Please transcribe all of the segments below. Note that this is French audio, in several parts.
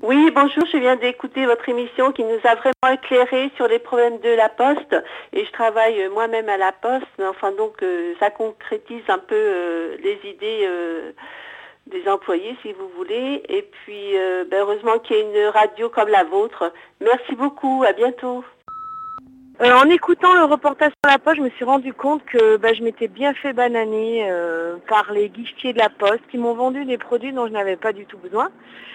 Oui, bonjour, je viens d'écouter votre émission qui nous a vraiment éclairé sur les problèmes de la Poste et je travaille moi-même à la Poste, enfin donc ça concrétise un peu les idées des employés si vous voulez et puis heureusement qu'il y a une radio comme la vôtre. Merci beaucoup, à bientôt. En écoutant le reportage sur la Poste, je me suis rendu compte que je m'étais bien fait bananer par les guichetiers de la Poste qui m'ont vendu des produits dont je n'avais pas du tout besoin.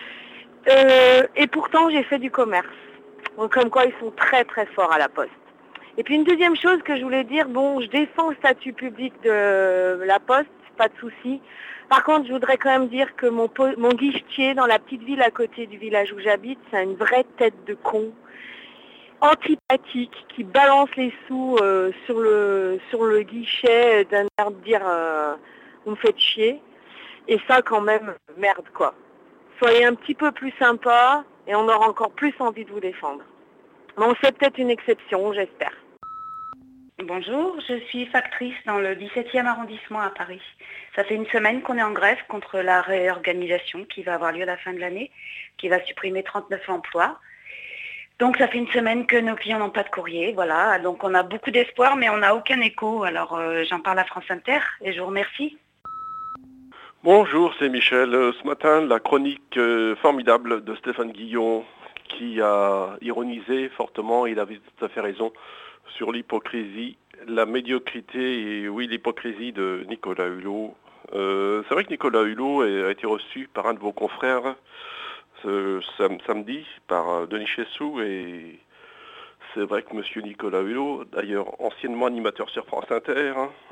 Et pourtant, j'ai fait du commerce. Donc, comme quoi, ils sont très très forts à la Poste. Et puis une deuxième chose que je voulais dire, je défends le statut public de la Poste, pas de souci. Par contre, je voudrais quand même dire que mon guichetier dans la petite ville à côté du village où j'habite, c'est une vraie tête de con, antipathique, qui balance les sous sur le guichet d'un air de dire vous me faites chier. Et ça quand même, merde quoi. Soyez un petit peu plus sympa et on aura encore plus envie de vous défendre. Bon, c'est peut-être une exception, j'espère. Bonjour, je suis factrice dans le 17e arrondissement à Paris. Ça fait une semaine qu'on est en grève contre la réorganisation qui va avoir lieu à la fin de l'année, qui va supprimer 39 emplois. Donc ça fait une semaine que nos clients n'ont pas de courrier, voilà. Donc on a beaucoup d'espoir mais on n'a aucun écho. Alors j'en parle à France Inter et je vous remercie. Bonjour, c'est Michel. Ce matin, la chronique formidable de Stéphane Guillon qui a ironisé fortement, il avait tout à fait raison, sur l'hypocrisie, la médiocrité et oui, l'hypocrisie de Nicolas Hulot. C'est vrai que Nicolas Hulot a été reçu par un de vos confrères ce samedi, par Denis Chessou, et c'est vrai que M. Nicolas Hulot, d'ailleurs anciennement animateur sur France Inter,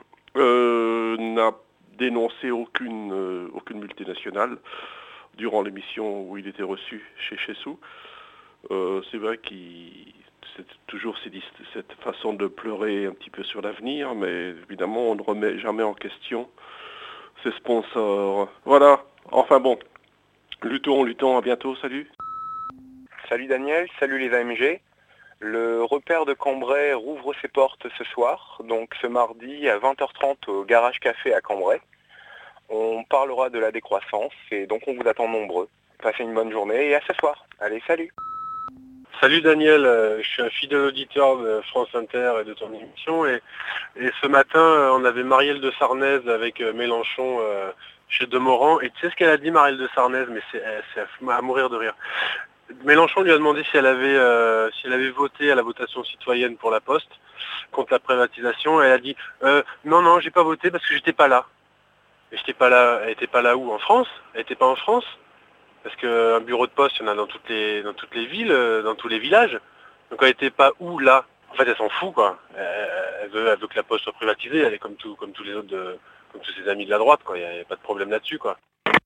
n'a dénoncé aucune multinationale durant l'émission où il était reçu chez Chessou. C'est vrai qu'il c'est toujours cette façon de pleurer un petit peu sur l'avenir, mais évidemment on ne remet jamais en question ses sponsors. Voilà, enfin bon, luttons, à bientôt, salut. Salut Daniel, salut les AMG. Le repère de Cambrai rouvre ses portes ce soir, donc ce mardi à 20h30 au Garage Café à Cambrai. On parlera de la décroissance et donc on vous attend nombreux. Passez une bonne journée et à ce soir. Allez, salut. Salut Daniel, je suis un fidèle auditeur de France Inter et de ton émission et ce matin on avait Marielle de Sarnez avec Mélenchon chez Demorand et tu sais ce qu'elle a dit Marielle de Sarnez, mais c'est à mourir de rire. Mélenchon lui a demandé si elle avait voté à la votation citoyenne pour la Poste contre la privatisation et elle a dit non j'ai pas voté parce que j'étais pas là. Et j'étais pas là, elle était pas là où? En France? Elle était pas en France? Parce qu'un bureau de poste, il y en a dans toutes les villes, dans tous les villages. Donc elle n'était pas où là? En fait, elle s'en fout quoi. Elle veut que la poste soit privatisée. Elle est comme tous les autres, comme tous ses amis de la droite quoi. Il n'y a pas de problème là-dessus quoi.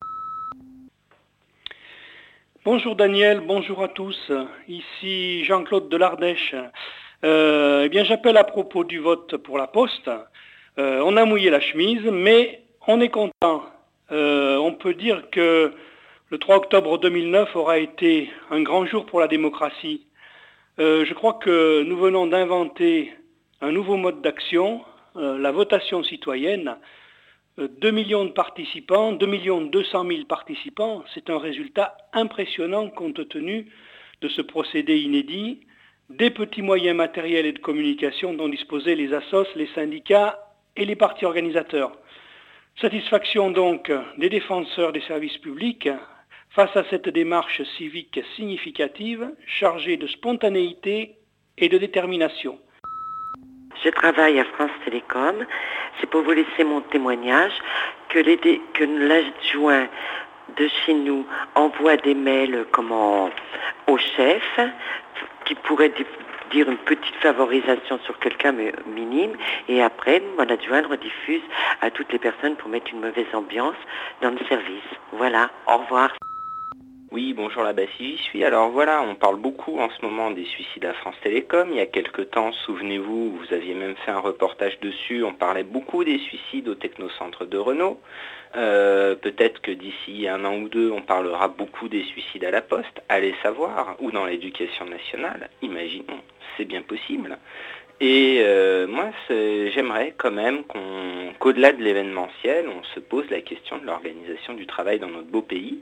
Bonjour Daniel, bonjour à tous. Ici Jean-Claude de l'Ardèche. Eh bien, j'appelle à propos du vote pour la Poste. On a mouillé la chemise, mais on est content. On peut dire que le 3 octobre 2009 aura été un grand jour pour la démocratie. Je crois que nous venons d'inventer un nouveau mode d'action, la votation citoyenne. 2 millions de participants, 2 200 000 participants, c'est un résultat impressionnant compte tenu de ce procédé inédit, des petits moyens matériels et de communication dont disposaient les assos, les syndicats et les partis organisateurs. Satisfaction donc des défenseurs des services publics face à cette démarche civique significative, chargée de spontanéité et de détermination. Je travaille à France Télécom. C'est pour vous laisser mon témoignage que l'adjoint de chez nous envoie des mails au chef qui pourrait dire une petite favorisation sur quelqu'un mais minime et après mon adjoint rediffuse à toutes les personnes pour mettre une mauvaise ambiance dans le service. Voilà, au revoir. Oui, bonjour la Bassie, j'y suis. Alors voilà, on parle beaucoup en ce moment des suicides à France Télécom. Il y a quelque temps, souvenez-vous, vous aviez même fait un reportage dessus, on parlait beaucoup des suicides au technocentre de Renault. Peut-être que d'ici 1 an ou 2, on parlera beaucoup des suicides à la Poste, allez savoir, ou dans l'éducation nationale, imaginons, c'est bien possible. Et moi, j'aimerais quand même qu'au-delà de l'événementiel, on se pose la question de l'organisation du travail dans notre beau pays.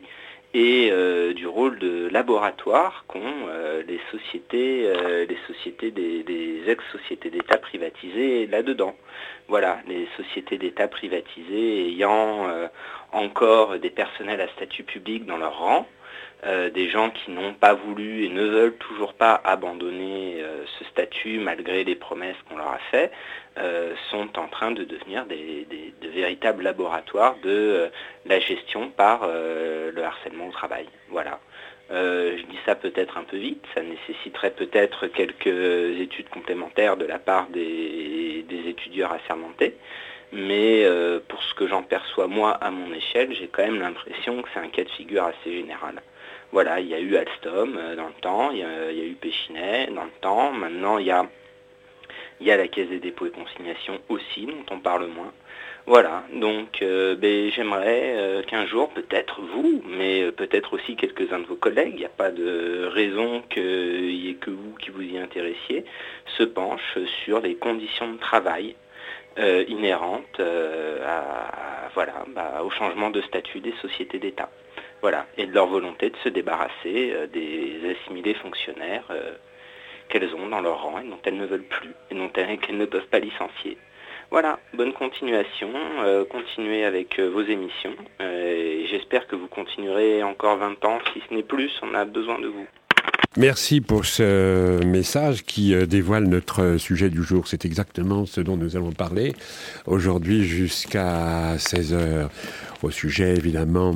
et du rôle de laboratoire qu'ont les sociétés des ex-sociétés d'État privatisées là-dedans. Voilà, les sociétés d'État privatisées ayant encore des personnels à statut public dans leur rang, des gens qui n'ont pas voulu et ne veulent toujours pas abandonner ce statut malgré les promesses qu'on leur a faites, sont en train de devenir de véritables laboratoires de la gestion par le harcèlement au travail. Voilà. Je dis ça peut-être un peu vite, ça nécessiterait peut-être quelques études complémentaires de la part des étudiants assermentés, mais pour ce que j'en perçois moi à mon échelle, j'ai quand même l'impression que c'est un cas de figure assez général. Voilà, il y a eu Alstom dans le temps, il y a eu Péchinet dans le temps, maintenant il y a la Caisse des dépôts et consignations aussi, dont on parle moins. Voilà, donc j'aimerais qu'un jour, peut-être vous, mais peut-être aussi quelques-uns de vos collègues, il n'y a pas de raison qu'il n'y ait que vous qui vous y intéressiez, se penchent sur les conditions de travail inhérentes au changement de statut des sociétés d'État. Voilà, et de leur volonté de se débarrasser des assimilés fonctionnaires qu'elles ont dans leur rang et dont elles ne veulent plus, et qu'elles ne peuvent pas licencier. Voilà, bonne continuation, continuez avec vos émissions, et j'espère que vous continuerez encore 20 ans, si ce n'est plus, on a besoin de vous. Merci pour ce message qui dévoile notre sujet du jour. C'est exactement ce dont nous allons parler aujourd'hui jusqu'à 16h, au sujet évidemment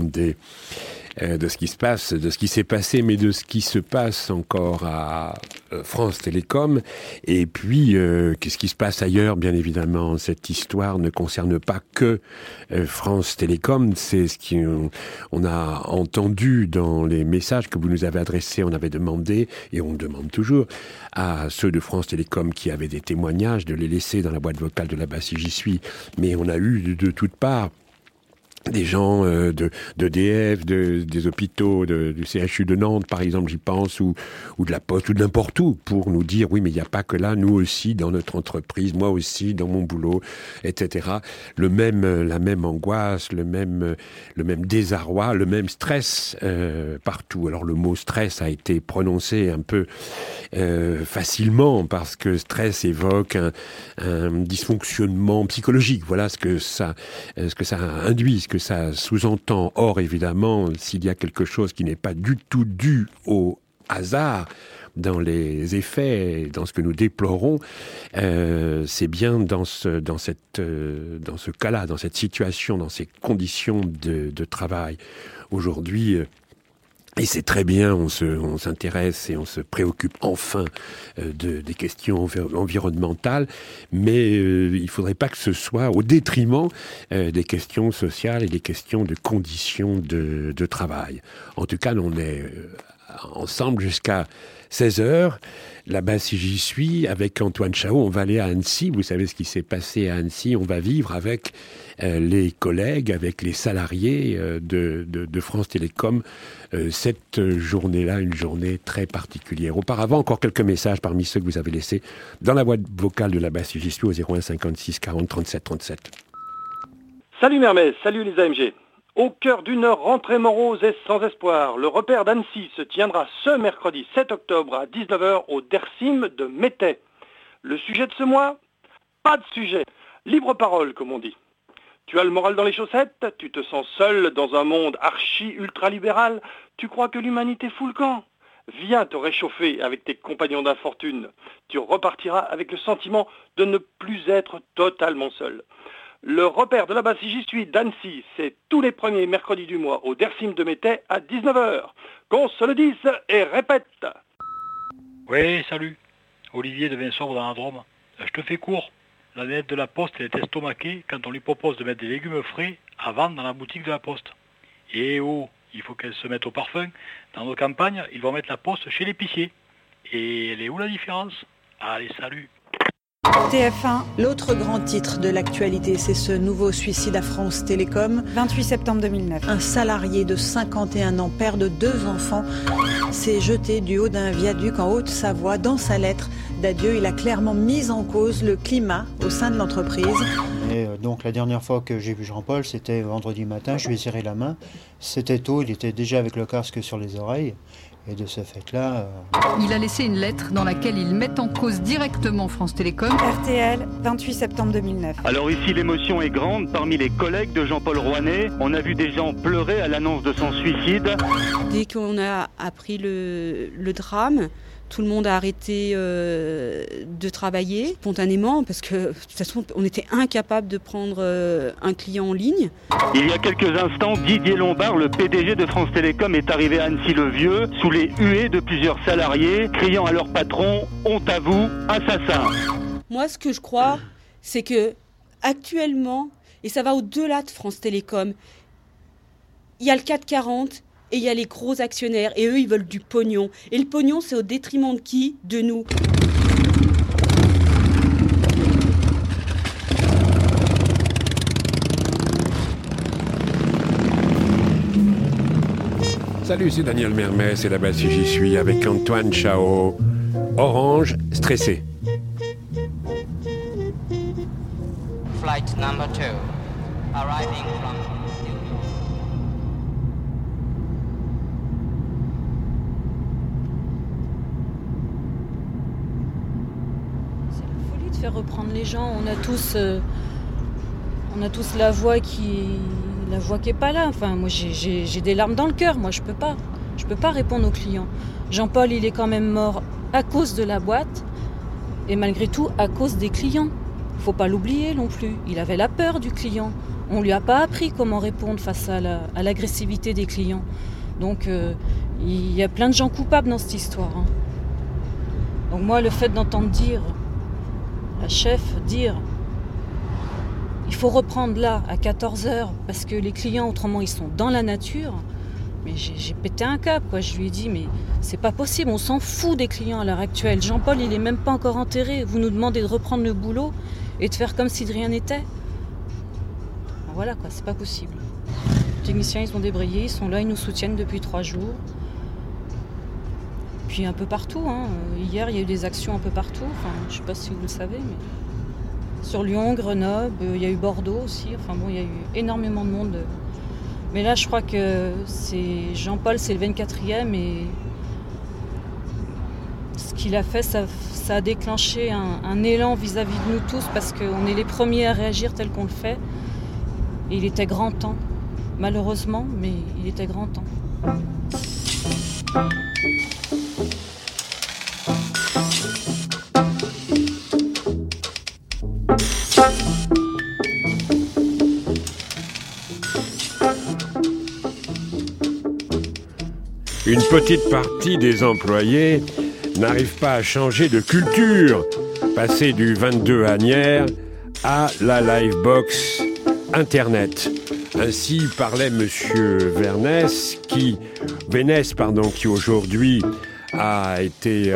de ce qui se passe, de ce qui s'est passé, mais de ce qui se passe encore à France Télécom. Et puis, qu'est-ce qui se passe ailleurs, bien évidemment. Cette histoire ne concerne pas que France Télécom. C'est ce qu'on a entendu dans les messages que vous nous avez adressés. On avait demandé, et on demande toujours, à ceux de France Télécom qui avaient des témoignages, de les laisser dans la boîte vocale de là-bas si j'y suis. Mais on a eu de toutes parts des gens d'EDF, des hôpitaux, du CHU de Nantes, par exemple, j'y pense, ou de la Poste, ou de n'importe où, pour nous dire, oui, mais il n'y a pas que là, nous aussi, dans notre entreprise, moi aussi, dans mon boulot, etc. La même angoisse, le même désarroi, le même stress partout. Alors, le mot stress a été prononcé un peu facilement, parce que stress évoque un dysfonctionnement psychologique. Voilà ce que ça induit, ce que ça sous-entend. Or, évidemment, s'il y a quelque chose qui n'est pas du tout dû au hasard dans les effets, dans ce que nous déplorons, c'est bien dans ce cas-là, dans cette situation, dans ces conditions de travail. Aujourd'hui, et c'est très bien, on s'intéresse et on se préoccupe enfin des questions environnementales, mais il ne faudrait pas que ce soit au détriment des questions sociales et des questions de conditions de travail. En tout cas, on est ensemble jusqu'à 16h. Là-bas, si j'y suis, avec Antoine Chao, on va aller à Annecy. Vous savez ce qui s'est passé à Annecy. On va vivre avec les collègues, avec les salariés de France Télécom cette journée-là, une journée très particulière. Auparavant, encore quelques messages parmi ceux que vous avez laissés dans la boîte vocale de là-bas, si j'y suis, au 01 56 40 37 37. Salut Mermez, salut les AMG. Au cœur d'une rentrée morose et sans espoir, le repère d'Annecy se tiendra ce mercredi 7 octobre à 19h au Dersim de Métais. Le sujet de ce mois ? Pas de sujet. Libre parole, comme on dit. Tu as le moral dans les chaussettes ? Tu te sens seul dans un monde archi-ultralibéral ? Tu crois que l'humanité fout le camp ? Viens te réchauffer avec tes compagnons d'infortune. Tu repartiras avec le sentiment de ne plus être totalement seul. Le repère de là-bas si j'y suis d'Annecy, c'est tous les premiers mercredis du mois au Dersim de Métais à 19h. Qu'on se le dise et répète. Oui, salut. Olivier de Vinsobre dans la Drôme. Je te fais court. La nette de la Poste elle est estomaquée quand on lui propose de mettre des légumes frais à vendre dans la boutique de la Poste. Et oh, il faut qu'elle se mette au parfum. Dans nos campagnes, ils vont mettre la Poste chez l'épicier. Et elle est où la différence ? Allez, salut. TF1. L'autre grand titre de l'actualité, c'est ce nouveau suicide à France Télécom. 28 septembre 2009. Un salarié de 51 ans, père de 2 enfants, s'est jeté du haut d'un viaduc en Haute-Savoie. Dans sa lettre d'adieu, il a clairement mis en cause le climat au sein de l'entreprise. Et donc la dernière fois que j'ai vu Jean-Paul, c'était vendredi matin, je lui ai serré la main. C'était tôt, il était déjà avec le casque sur les oreilles. Et de ce fait-là... Il a laissé une lettre dans laquelle il met en cause directement France Télécom. RTL, 28 septembre 2009. Alors ici, l'émotion est grande. Parmi les collègues de Jean-Paul Rouanet, on a vu des gens pleurer à l'annonce de son suicide. Dès qu'on a appris le drame, tout le monde a arrêté de travailler spontanément parce que de toute façon, on était incapable de prendre un client en ligne. Il y a quelques instants, Didier Lombard, le PDG de France Télécom, est arrivé à Annecy-le-Vieux sous les huées de plusieurs salariés, criant à leur patron « Honte à vous, assassin !» Moi, ce que je crois, c'est que actuellement, et ça va au-delà de France Télécom, il y a le 440 et il y a les gros actionnaires, et eux, ils veulent du pognon. Et le pognon, c'est au détriment de qui ? De nous. Salut, c'est Daniel Mermet, c'est là-bas si j'y suis, avec Antoine Chao. Orange, stressé. Flight number 2, arriving from... faire reprendre les gens. On a tous la voix qui est pas là. Enfin, moi j'ai des larmes dans le cœur. Moi je peux pas répondre aux clients. Jean-Paul, il est quand même mort à cause de la boîte et malgré tout à cause des clients. Faut pas l'oublier non plus. Il avait la peur du client. On lui a pas appris comment répondre face à l'agressivité des clients. Donc il y a plein de gens coupables dans cette histoire. Hein. Donc moi, le fait d'entendre dire la chef dire il faut reprendre là à 14h parce que les clients autrement ils sont dans la nature, mais j'ai pété un câble quoi. Je lui ai dit mais c'est pas possible, on s'en fout des clients à l'heure actuelle. Jean-Paul il est même pas encore enterré, vous nous demandez de reprendre le boulot et de faire comme si de rien n'était. Ben voilà quoi, c'est pas possible. Les techniciens ils ont débrayé, ils sont là, ils nous soutiennent depuis 3 jours. Puis un peu partout, hein. Hier il y a eu des actions un peu partout, enfin, je ne sais pas si vous le savez, mais sur Lyon, Grenoble, il y a eu Bordeaux aussi, enfin bon, il y a eu énormément de monde. Mais là je crois que c'est Jean-Paul, c'est le 24e et ce qu'il a fait, ça a déclenché un élan vis-à-vis de nous tous parce qu'on est les premiers à réagir tel qu'on le fait. Et il était grand temps, malheureusement, mais il était grand temps. Une petite partie des employés n'arrive pas à changer de culture, passer du 22 Asnières à la Livebox Internet. Ainsi parlait Monsieur Vénès, qui aujourd'hui a été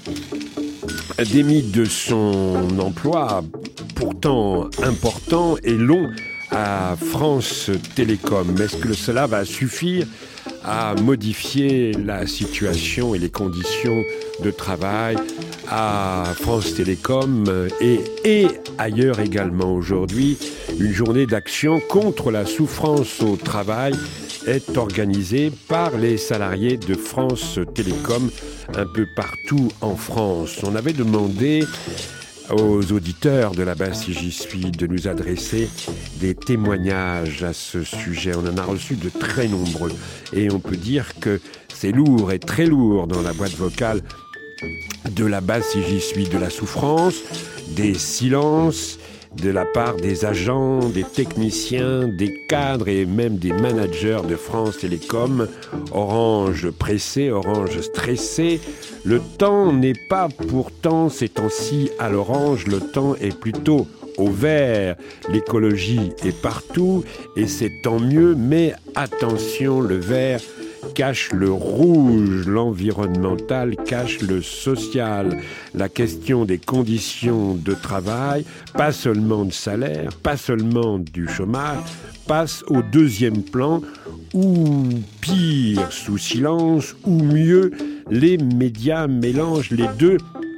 démis de son emploi, pourtant important et long, à France Télécom. Est-ce que cela va suffire à modifier la situation et les conditions de travail à France Télécom et ailleurs également aujourd'hui? Une journée d'action contre la souffrance au travail est organisée par les salariés de France Télécom un peu partout en France. On avait demandé aux auditeurs de là-bas, si j'y suis, de nous adresser des témoignages à ce sujet. On en a reçu de très nombreux. Et on peut dire que c'est lourd et très lourd dans la boîte vocale de là-bas, si j'y suis, de la souffrance, des silences, de la part des agents, des techniciens, des cadres et même des managers de France Télécom. Orange pressé, Orange stressé. Le temps n'est pas pourtant ces temps-ci à l'orange, le temps est plutôt au vert. L'écologie est partout et c'est tant mieux, mais attention, le vert cache le rouge, l'environnemental cache le social. La question des conditions de travail, pas seulement de salaire, pas seulement du chômage, passe au deuxième plan, ou pire, sous silence, ou mieux, les médias mélangent les deux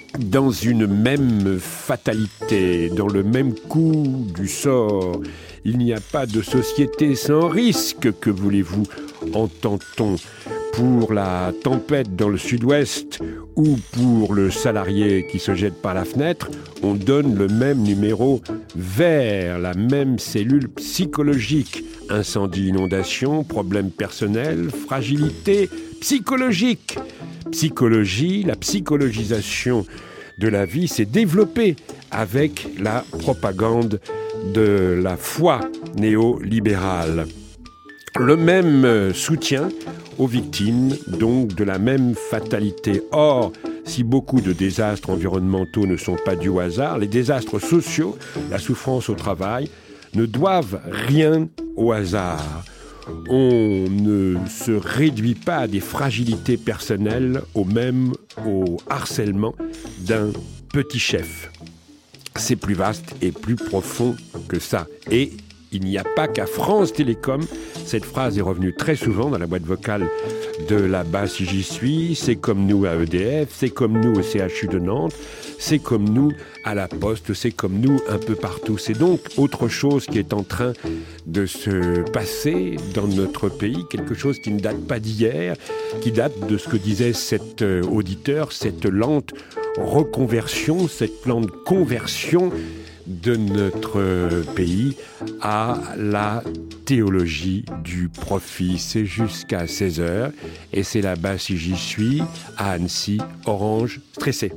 dans une même fatalité, dans le même coup du sort. Il n'y a pas de société sans risque, que voulez-vous, entend-on, pour la tempête dans le sud-ouest ou pour le salarié qui se jette par la fenêtre. On donne le même numéro vert, la même cellule psychologique. Incendie, inondation, problème personnel, fragilité psychologique. Psychologie, la psychologisation de la vie s'est développée avec la propagande de la foi néolibérale. Le même soutien aux victimes, donc de la même fatalité. Or, si beaucoup de désastres environnementaux ne sont pas dus au hasard, les désastres sociaux, la souffrance au travail, ne doivent rien au hasard. On ne se réduit pas à des fragilités personnelles, au harcèlement d'un petit chef. C'est plus vaste et plus profond que ça. Et il n'y a pas qu'à France Télécom. Cette phrase est revenue très souvent dans la boîte vocale de là-bas si j'y suis. C'est comme nous à EDF, c'est comme nous au CHU de Nantes, c'est comme nous à la Poste, c'est comme nous un peu partout. C'est donc autre chose qui est en train de se passer dans notre pays, quelque chose qui ne date pas d'hier, qui date de ce que disait cet auditeur, cette lente reconversion, cette lente conversion de notre pays à la théologie du profit. C'est jusqu'à 16h et c'est là-bas si j'y suis, à Annecy, Orange, stressé.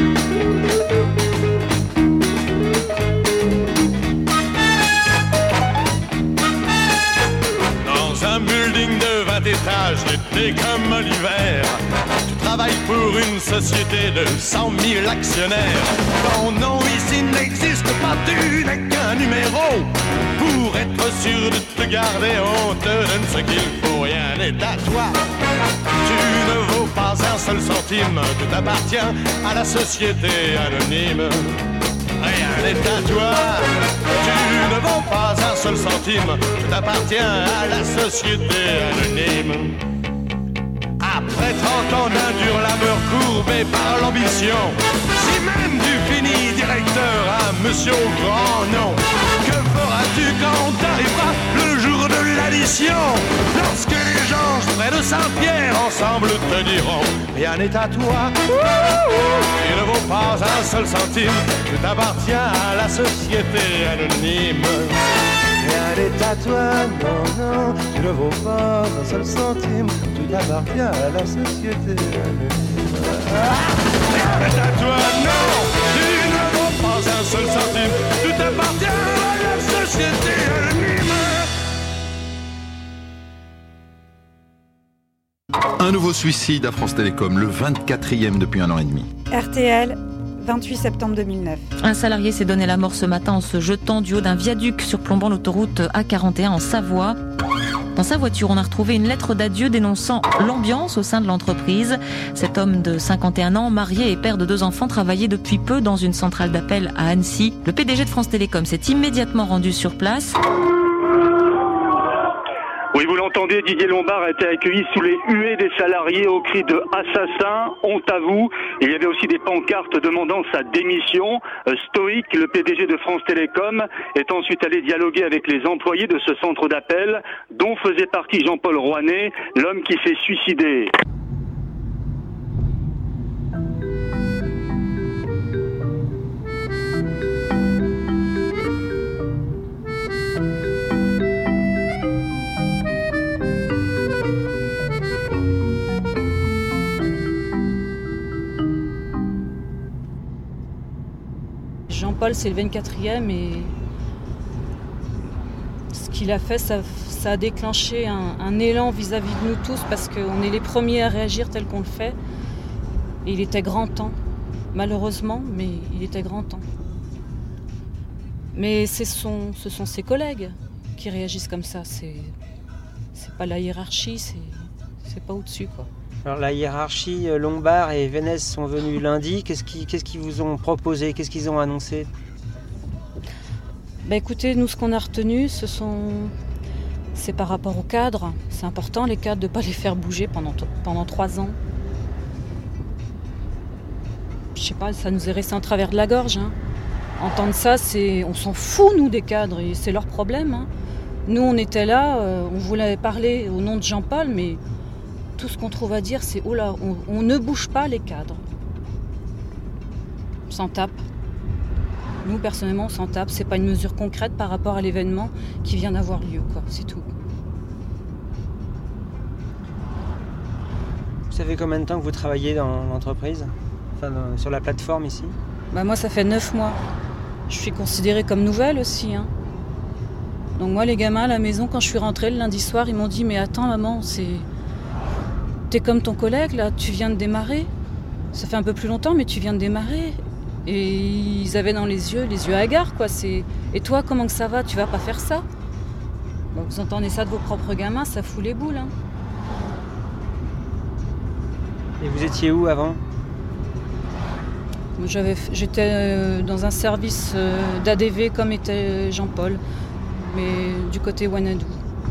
Dans un building de 20 étages, l'été comme l'hiver, tu travailles pour une société de 100 000 actionnaires. Ton nom ici n'existe pas, tu n'es qu'un numéro. Pour être sûr de te garder, on te donne ce qu'il faut, rien n'est à toi. Tu ne vaux pas un seul centime, tout appartient à la société anonyme. Rien n'est à toi, tu ne vaux pas un seul centime, tout appartient à la société anonyme. Après 30 ans d'un dur labeur courbé par l'ambition, si même tu finis directeur à monsieur au grand nom, que feras-tu quand t'arriveras le jour de l'addition? Lorsque les gens près de Saint-Pierre ensemble te diront rien n'est à toi, tu ne vaux pas un seul centime, tout appartient à la société anonyme. Rien n'est à toi, non, non, tu ne vaux pas un seul centime, tout appartient à la société anonyme. Rien n'est à toi, non, tu ne vaux pas un seul centime, tout appartient à la société anonyme. Un nouveau suicide à France Télécom, le 24e depuis 1 an et demi. RTL, 28 septembre 2009. Un salarié s'est donné la mort ce matin en se jetant du haut d'un viaduc surplombant l'autoroute A41 en Savoie. Dans sa voiture, on a retrouvé une lettre d'adieu dénonçant l'ambiance au sein de l'entreprise. Cet homme de 51 ans, marié et père de 2 enfants, travaillait depuis peu dans une centrale d'appel à Annecy. Le PDG de France Télécom s'est immédiatement rendu sur place. Oui, vous l'entendez, Didier Lombard a été accueilli sous les huées des salariés au cri de « Assassin, honte à vous ». Il y avait aussi des pancartes demandant sa démission. Stoïque, le PDG de France Télécom, est ensuite allé dialoguer avec les employés de ce centre d'appel, dont faisait partie Jean-Paul Rouanet, l'homme qui s'est suicidé. Jean-Paul, c'est le 24e et ce qu'il a fait, ça a déclenché un élan vis-à-vis de nous tous parce qu'on est les premiers à réagir tel qu'on le fait. Et il était grand temps, malheureusement, mais il était grand temps. Mais ce sont ses collègues qui réagissent comme ça. C'est pas la hiérarchie, c'est pas au-dessus, quoi. Alors la hiérarchie, Lombard et Vénez sont venus lundi. Qu'est-ce qu'ils vous ont proposé? Qu'est-ce qu'ils ont annoncé? Écoutez, nous ce qu'on a retenu, c'est par rapport aux cadres. C'est important les cadres de ne pas les faire bouger pendant 3 ans. je sais pas, ça nous est resté en travers de la gorge. Hein. Entendre ça, on s'en fout, nous, des cadres, et c'est leur problème. Hein. Nous, on était là, on voulait parler au nom de Jean-Paul, mais tout ce qu'on trouve à dire, c'est « Oh là, on ne bouge pas les cadres ». On s'en tape. Nous, personnellement, on s'en tape. C'est pas une mesure concrète par rapport à l'événement qui vient d'avoir lieu, quoi. C'est tout. Vous savez combien de temps que vous travaillez dans l'entreprise ? Enfin, sur la plateforme ici ? Moi, ça fait 9 mois. Je suis considérée comme nouvelle aussi. Hein. Donc moi, les gamins à la maison, quand je suis rentrée le lundi soir, ils m'ont dit « Mais attends, maman, t'es comme ton collègue, là, tu viens de démarrer. Ça fait un peu plus longtemps, mais tu viens de démarrer. » Et ils avaient dans les yeux hagards, quoi. Et toi, comment que ça va ? Tu vas pas faire ça ? Donc, vous entendez ça de vos propres gamins, ça fout les boules. Hein. Et vous étiez où avant ? J'étais dans un service d'ADV comme était Jean-Paul, mais du côté Wanadoo.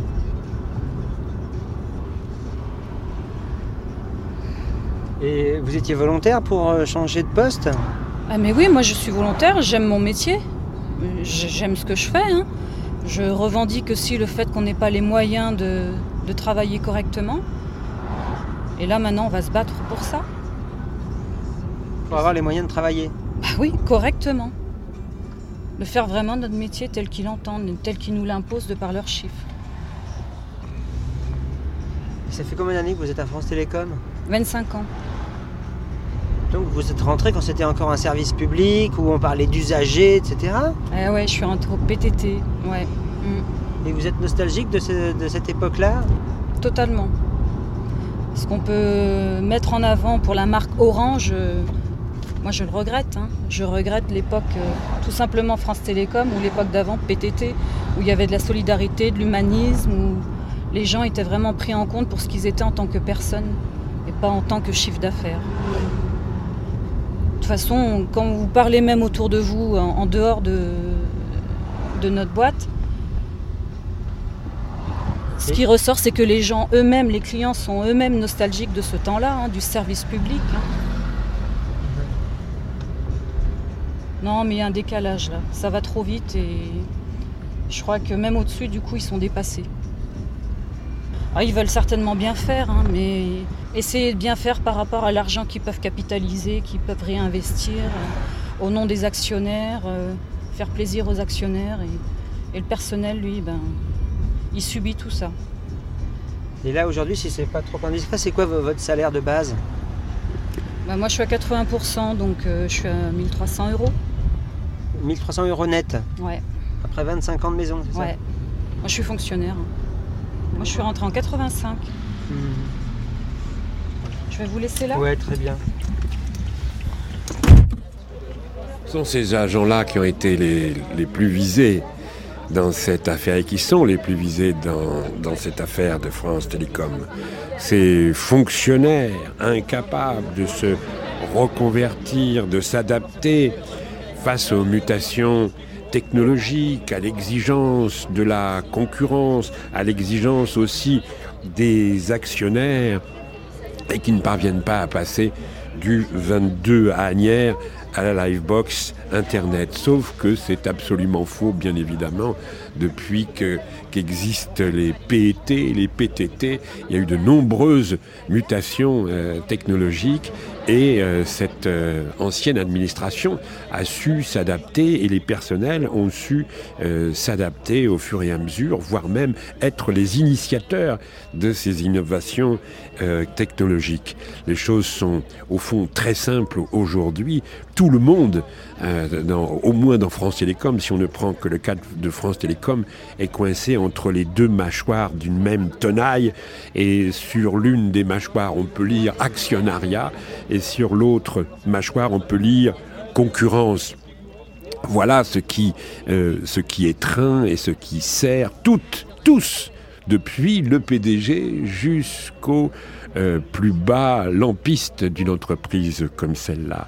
Et vous étiez volontaire pour changer de poste ? Ah mais oui, moi je suis volontaire, j'aime mon métier, j'aime ce que je fais. Hein. Je revendique aussi le fait qu'on n'ait pas les moyens de travailler correctement. Et là maintenant on va se battre pour ça. Pour avoir les moyens de travailler ? Bah oui, correctement. De faire vraiment notre métier tel qu'ils l'entendent, tel qu'ils nous l'imposent de par leurs chiffres. Et ça fait combien d'années que vous êtes à France Télécom ? 25 ans. Donc vous êtes rentré quand c'était encore un service public, où on parlait d'usagers, etc. Ouais, je suis rentrée au PTT, ouais. Et vous êtes nostalgique de cette époque-là ? Totalement. Ce qu'on peut mettre en avant pour la marque Orange, moi je le regrette. Hein. Je regrette l'époque, tout simplement France Télécom, ou l'époque d'avant, PTT, où il y avait de la solidarité, de l'humanisme, où les gens étaient vraiment pris en compte pour ce qu'ils étaient en tant que personnes, et pas en tant que chiffre d'affaires. De toute façon, quand vous parlez même autour de vous, en dehors de notre boîte, ce qui ressort, c'est que les gens eux-mêmes, les clients sont eux-mêmes nostalgiques de ce temps-là, hein, du service public. Hein. Non, mais il y a un décalage là. Ça va trop vite et je crois que même au-dessus, du coup, ils sont dépassés. Alors, ils veulent certainement bien faire, hein, mais essayer de bien faire par rapport à l'argent qu'ils peuvent capitaliser, qu'ils peuvent réinvestir au nom des actionnaires, faire plaisir aux actionnaires. Et le personnel, lui, il subit tout ça. Et là, aujourd'hui, si c'est pas trop indiscret, c'est quoi votre salaire de base ? Moi, je suis à 80%, donc je suis à 1 300 €. 1 300 € net ? Ouais. Après 25 ans de maison, c'est ça ? Ouais. Moi, je suis fonctionnaire. Moi, je suis rentrée en 85. Je vais vous laisser là ? Ouais, très bien. Ce sont ces agents-là qui ont été les plus visés dans cette affaire et qui sont les plus visés dans cette affaire de France Télécom. Ces fonctionnaires incapables de se reconvertir, de s'adapter face aux mutations technologiques, à l'exigence de la concurrence, à l'exigence aussi des actionnaires et qui ne parviennent pas à passer du 22 à Asnières à la Livebox Internet. Sauf que c'est absolument faux, bien évidemment, depuis qu'existent les PET, les PTT. Il y a eu de nombreuses mutations technologiques et cette ancienne administration a su s'adapter et les personnels ont su s'adapter au fur et à mesure, voire même être les initiateurs de ces innovations technologiques. Les choses sont au fond très simples aujourd'hui. Tout le monde, au moins dans France Télécom, si on ne prend que le cas de France Télécom, est coincé entre les deux mâchoires d'une même tenaille. Et sur l'une des mâchoires, on peut lire actionnariat, et sur l'autre mâchoire, on peut lire concurrence. Voilà ce qui étreint et ce qui sert tous, depuis le PDG jusqu'au plus bas lampiste d'une entreprise comme celle-là.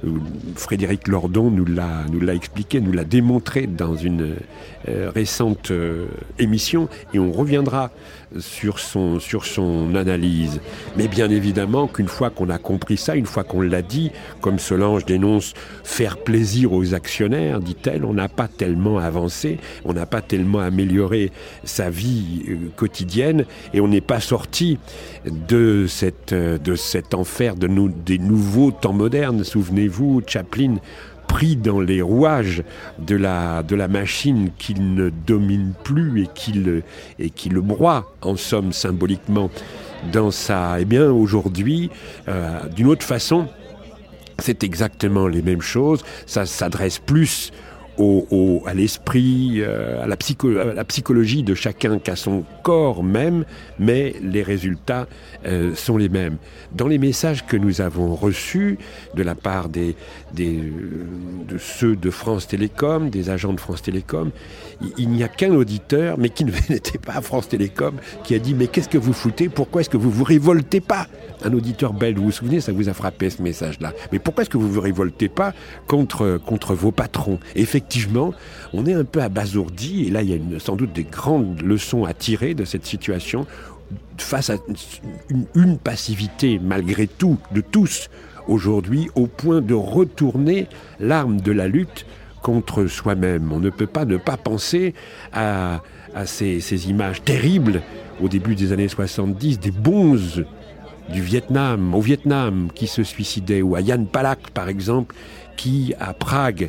Frédéric Lordon nous l'a expliqué, nous l'a démontré dans une récente émission, et on reviendra sur son analyse. Mais bien évidemment qu'une fois qu'on a compris ça, une fois qu'on l'a dit, comme Solange dénonce faire plaisir aux actionnaires, dit-elle, on n'a pas tellement avancé, on n'a pas tellement amélioré sa vie quotidienne, et on n'est pas sorti de cet enfer des nouveaux temps modernes. Souvenez-vous, Chaplin, pris dans les rouages de la machine qu'il ne domine plus et qui le broie, en somme, symboliquement, dans sa... Eh bien, aujourd'hui, d'une autre façon, c'est exactement les mêmes choses. Ça s'adresse plus à l'esprit, à la psychologie de chacun qu'à son corps même, mais les résultats sont les mêmes. Dans les messages que nous avons reçus de la part de ceux de France Télécom, des agents de France Télécom, il n'y a qu'un auditeur, mais qui n'était pas à France Télécom, qui a dit « Mais qu'est-ce que vous foutez ? Pourquoi est-ce que vous vous révoltez pas ?» Un auditeur belge, vous vous souvenez, ça vous a frappé ce message-là. Mais pourquoi est-ce que vous vous révoltez pas contre vos patrons ? Effectivement, on est un peu abasourdi, et là il y a sans doute des grandes leçons à tirer de cette situation, face à une passivité malgré tout de tous aujourd'hui, au point de retourner l'arme de la lutte contre soi-même. On ne peut pas ne pas penser à ces images terribles au début des années 70, des bonzes au Vietnam qui se suicidaient, ou à Jan Palach par exemple, qui à Prague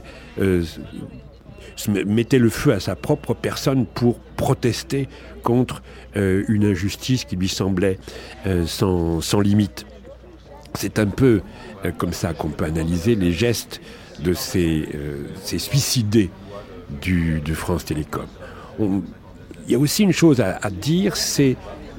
mettait le feu à sa propre personne pour protester contre une injustice qui lui semblait sans limite. C'est un peu comme ça qu'on peut analyser les gestes de ces suicidés de France Télécom. Il y a aussi une chose à dire, c'est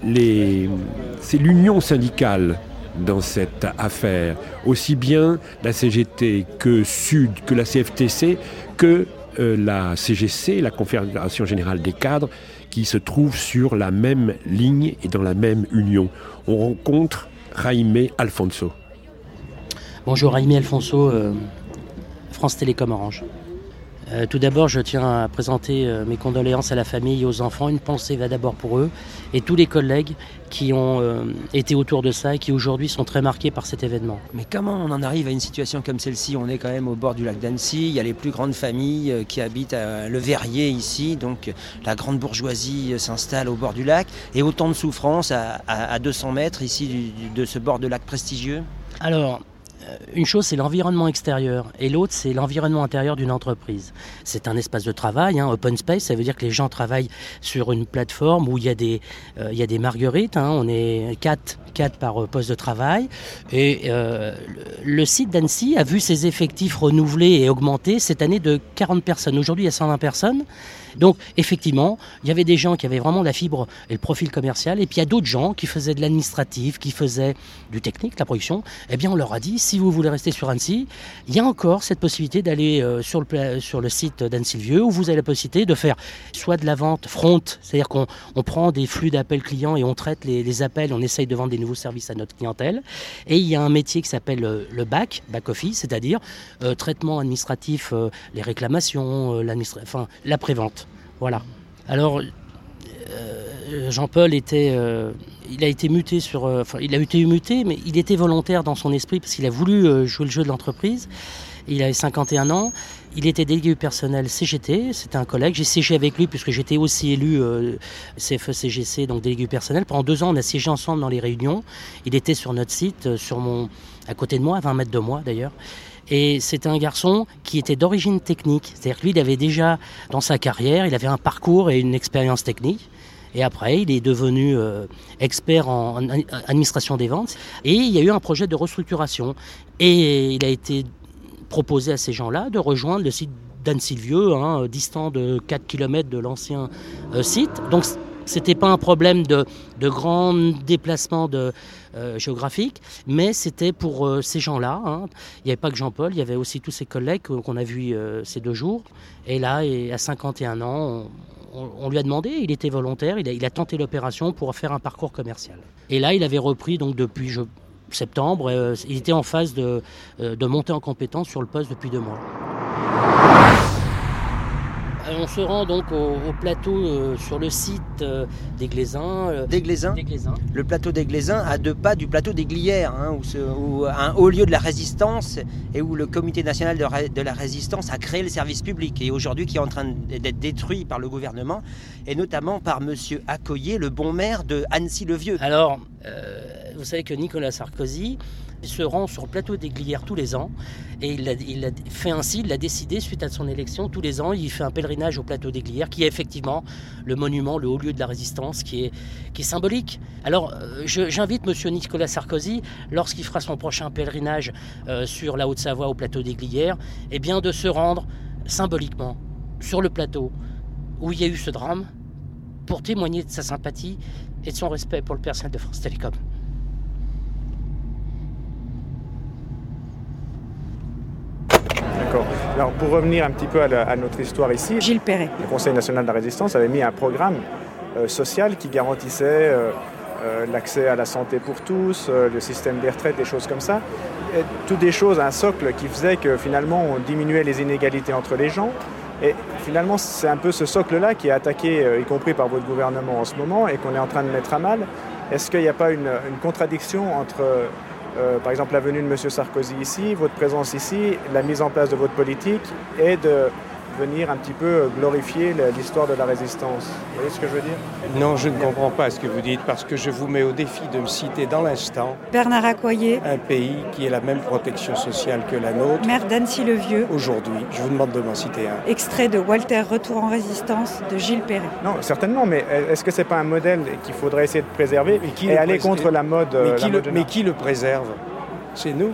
l'union syndicale dans cette affaire. Aussi bien la CGT que Sud, que la CFTC, que la CGC, la Confédération Générale des Cadres, qui se trouvent sur la même ligne et dans la même union. On rencontre Jaime Alfonso. Bonjour, Jaime Alfonso, France Télécom Orange. Tout d'abord, je tiens à présenter mes condoléances à la famille et aux enfants. Une pensée va d'abord pour eux et tous les collègues qui ont été autour de ça et qui aujourd'hui sont très marqués par cet événement. Mais comment on en arrive à une situation comme celle-ci ? On est quand même au bord du lac d'Annecy, il y a les plus grandes familles qui habitent à Le Verrier ici, donc la grande bourgeoisie s'installe au bord du lac, et autant de souffrance à 200 mètres ici de ce bord de lac prestigieux. Alors, une chose, c'est l'environnement extérieur, et l'autre, c'est l'environnement intérieur d'une entreprise. C'est un espace de travail, open space, ça veut dire que les gens travaillent sur une plateforme où il y a des marguerites, on est 4 par poste de travail, et le site d'Annecy a vu ses effectifs renouvelés et augmentés cette année de 40 personnes. Aujourd'hui, il y a 120 personnes. Donc, effectivement, il y avait des gens qui avaient vraiment la fibre et le profil commercial, et puis il y a d'autres gens qui faisaient de l'administratif, qui faisaient du technique, la production. Eh bien, on leur a dit, si vous voulez rester sur Annecy, il y a encore cette possibilité d'aller sur le site d'Annecy-le-Vieux, où vous avez la possibilité de faire soit de la vente front, c'est-à-dire qu'on prend des flux d'appels clients et on traite les appels, on essaye de vendre des nouveaux services à notre clientèle. Et il y a un métier qui s'appelle le back office, c'est-à-dire traitement administratif, les réclamations, la prévente. Voilà. Alors, Jean-Paul il a été muté mais il était volontaire dans son esprit parce qu'il a voulu jouer le jeu de l'entreprise. Il avait 51 ans. Il était délégué du personnel CGT, c'était un collègue. J'ai siégé avec lui puisque j'étais aussi élu CFE-CGC, donc délégué du personnel. Pendant 2 ans, on a siégé ensemble dans les réunions. Il était sur notre site, à côté de moi, à 20 mètres de moi d'ailleurs. Et c'était un garçon qui était d'origine technique. C'est-à-dire que lui, il avait déjà, dans sa carrière, il avait un parcours et une expérience technique. Et après, il est devenu expert en administration des ventes. Et il y a eu un projet de restructuration. Et il a été proposé à ces gens-là de rejoindre le site d'Annecy-le-Vieux, distant de 4 km de l'ancien site. Donc, c'était pas un problème de grands déplacements géographiques, mais c'était pour ces gens-là. Il n'y avait pas que Jean-Paul, il y avait aussi tous ses collègues qu'on a vus ces 2 jours. Et là, à 51 ans, on lui a demandé, il était volontaire, il a tenté l'opération pour faire un parcours commercial. Et là, il avait repris, donc depuis, je septembre. Il était en phase de monter en compétence sur le poste depuis 2 mois. On se rend donc au plateau sur le site des Glaisins. Des Glaisins. Le plateau des Glaisins à 2 pas du plateau des Glières, où un haut lieu de la résistance et où le Comité national de la résistance a créé le service public et aujourd'hui qui est en train d'être détruit par le gouvernement et notamment par monsieur Accoyer, le bon maire de Annecy-le-Vieux. Alors, vous savez que Nicolas Sarkozy se rend sur le plateau des Glières tous les ans et il a fait ainsi, il l'a décidé suite à son élection, tous les ans il fait un pèlerinage au plateau des Glières qui est effectivement le monument, le haut lieu de la résistance qui est symbolique. Alors j'invite monsieur Nicolas Sarkozy, lorsqu'il fera son prochain pèlerinage sur la Haute-Savoie au plateau des Glières, eh bien de se rendre symboliquement sur le plateau où il y a eu ce drame pour témoigner de sa sympathie et de son respect pour le personnel de France Télécom. D'accord. Alors pour revenir un petit peu à notre histoire ici, Gilles Perret. Le Conseil national de la résistance avait mis un programme social qui garantissait l'accès à la santé pour tous, le système des retraites, des choses comme ça. Et toutes des choses, un socle qui faisait que finalement on diminuait les inégalités entre les gens. Et finalement c'est un peu ce socle-là qui est attaqué, y compris par votre gouvernement en ce moment, et qu'on est en train de mettre à mal. Est-ce qu'il n'y a pas une contradiction entre... par exemple, la venue de M. Sarkozy ici, votre présence ici, la mise en place de votre politique et de venir un petit peu glorifier l'histoire de la résistance. Vous voyez ce que je veux dire ? Non, je ne comprends pas ce que vous dites parce que je vous mets au défi de me citer dans l'instant Bernard Accoyer, un pays qui ait la même protection sociale que la nôtre. Maire d'Annecy-le-Vieux. Aujourd'hui, je vous demande de m'en citer un. Extrait de Walter, Retour en résistance de Gilles Perret. Non, certainement, mais est-ce que ce n'est pas un modèle qu'il faudrait essayer de préserver et aller contre la mode mais qui le préserve ? C'est nous.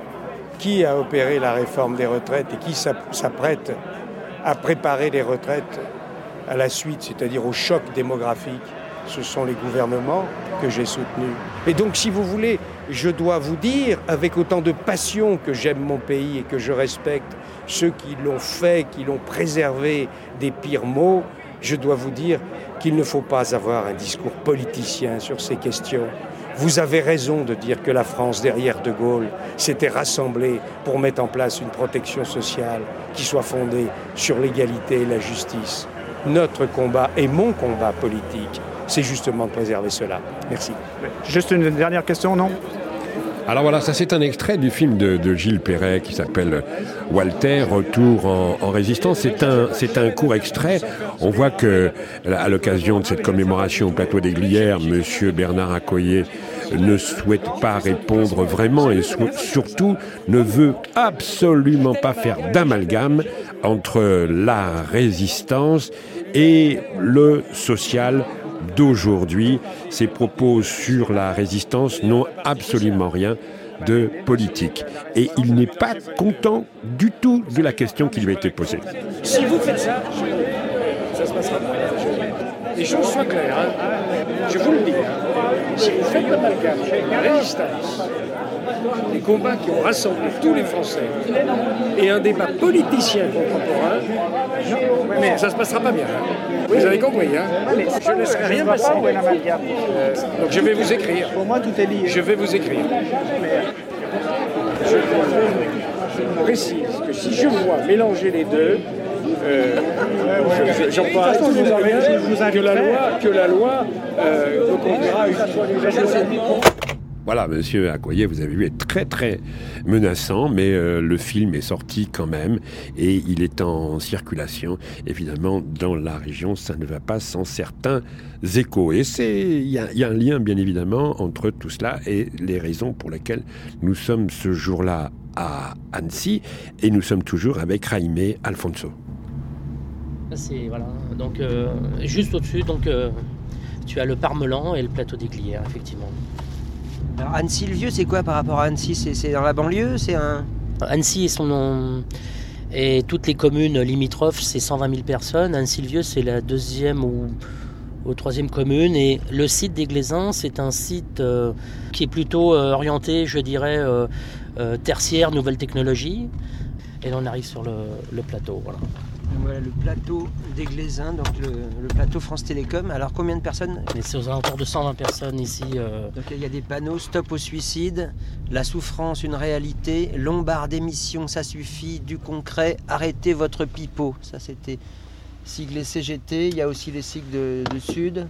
Qui a opéré la réforme des retraites et qui s'apprête à préparer les retraites à la suite, c'est-à-dire au choc démographique? Ce sont les gouvernements que j'ai soutenus. Et donc, si vous voulez, je dois vous dire, avec autant de passion que j'aime mon pays et que je respecte ceux qui l'ont fait, qui l'ont préservé des pires maux, je dois vous dire qu'il ne faut pas avoir un discours politicien sur ces questions. Vous avez raison de dire que la France, derrière De Gaulle, s'était rassemblée pour mettre en place une protection sociale qui soit fondée sur l'égalité et la justice. Notre combat et mon combat politique, c'est justement de préserver cela. Merci. Juste une dernière question, non ? Alors voilà, ça c'est un extrait du film de Gilles Perret qui s'appelle Walter, Retour en résistance. C'est un court extrait. On voit que à l'occasion de cette commémoration au plateau des Glières, monsieur Bernard Accoyer ne souhaite pas répondre vraiment et surtout ne veut absolument pas faire d'amalgame entre la résistance et le social d'aujourd'hui. Ses propos sur la résistance n'ont absolument rien de politique. Et il n'est pas content du tout de la question qui lui a été posée. Si vous faites ça, ça se passera pas. Les choses soient claires. Je vous le dis. Si vous faites l'amalgame avec la résistance, les combats qui ont rassemblé tous les Français et un débat politicien contemporain, mais ça ne se passera pas bien. Vous avez compris, je ne laisserai rien passer. Donc je vais vous écrire. Pour moi, tout est lié. Je vais vous écrire. Je précise que si je vois mélanger les deux, j'en parle que la loi me conduira à une Voilà, monsieur Accoyer, vous avez vu, est très très menaçant, mais le film est sorti quand même et il est en circulation. Évidemment, dans la région, ça ne va pas sans certains échos. Et il y a un lien, bien évidemment, entre tout cela et les raisons pour lesquelles nous sommes ce jour-là à Annecy et nous sommes toujours avec Jaime Alfonso. C'est, voilà, donc juste au-dessus, donc, tu as le Parmelan et le plateau des Glières, effectivement. Alors Annecy-le-Vieux, c'est quoi par rapport à Annecy ? C'est dans la banlieue ? Annecy et toutes les communes limitrophes, c'est 120 000 personnes. Annecy-le-Vieux, c'est la deuxième ou troisième commune. Et le site des Glaisins, c'est un site qui est plutôt orienté, je dirais, tertiaire, nouvelle technologie. Et là, on arrive sur le plateau, voilà. Voilà le plateau des Glaisins, donc le plateau France Télécom. Alors combien de personnes? Mais c'est aux alentours de 120 personnes ici. Donc il y a des panneaux, stop au suicide, la souffrance une réalité, Lombard d'émission ça suffit, du concret, arrêtez votre pipeau. Ça c'était siglé CGT, il y a aussi les sigles de Sud.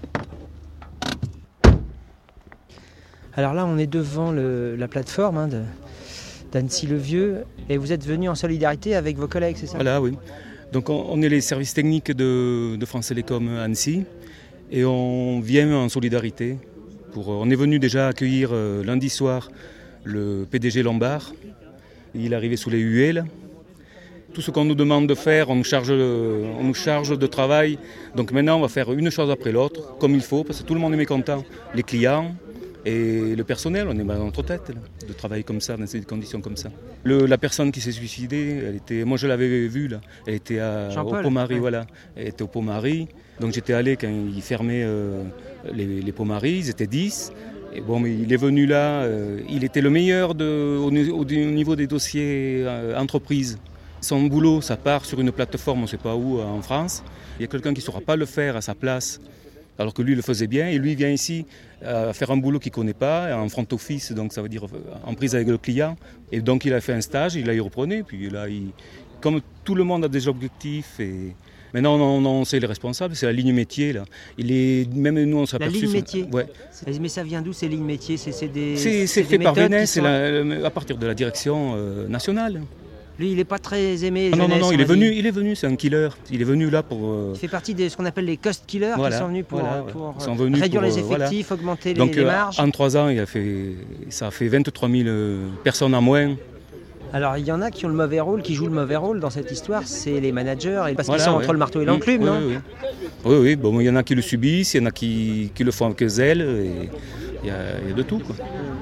Alors là on est devant la plateforme d'Annecy-le-Vieux et vous êtes venus en solidarité avec vos collègues, c'est ça? Voilà, oui. Donc on est les services techniques de France Télécom Annecy et on vient en solidarité. On est venu déjà accueillir lundi soir le PDG Lombard. Il est arrivé sous les huées là. Tout ce qu'on nous demande de faire, on nous charge de travail. Donc maintenant on va faire une chose après l'autre, comme il faut, parce que tout le monde est mécontent. Les clients et le personnel, on est mal dans notre tête là, de travailler comme ça, dans ces conditions comme ça. La personne qui s'est suicidée, moi je l'avais vue là, elle était au Pont-Marie, ouais. Voilà. Elle était au Pont-Marie, donc j'étais allé quand ils fermaient les Pont-Marie, ils étaient 10. Et bon, mais il est venu là, il était le meilleur au niveau des dossiers entreprises. Son boulot, ça part sur une plateforme, on ne sait pas où, en France. Il y a quelqu'un qui ne saura pas le faire à sa place, alors que lui le faisait bien. Et lui vient ici faire un boulot qu'il ne connaît pas, en front office, donc ça veut dire en prise avec le client. Et donc il a fait un stage, il reprenait. Puis là, comme tout le monde a des objectifs, et maintenant on sait les responsables, c'est la ligne métier. Là. Même nous, on s'est aperçu... La ligne métier ouais. Mais ça vient d'où ces lignes métiers? C'est fait par Vénès, à partir de la direction nationale. Lui, il n'est pas très aimé. Non, il est venu, c'est un killer. Il est venu là pour... Il fait partie de ce qu'on appelle les cost killers, qui sont venus pour réduire les effectifs, augmenter les marges. En 3 ans, ça a fait 23 000 personnes en moins. Alors, il y en a qui ont le mauvais rôle, qui jouent le mauvais rôle dans cette histoire, c'est les managers, parce qu'ils sont entre le marteau et l'enclume, non? Oui, bon, il y en a qui le subissent, il y en a qui le font avec zèle, et il y a de tout, quoi.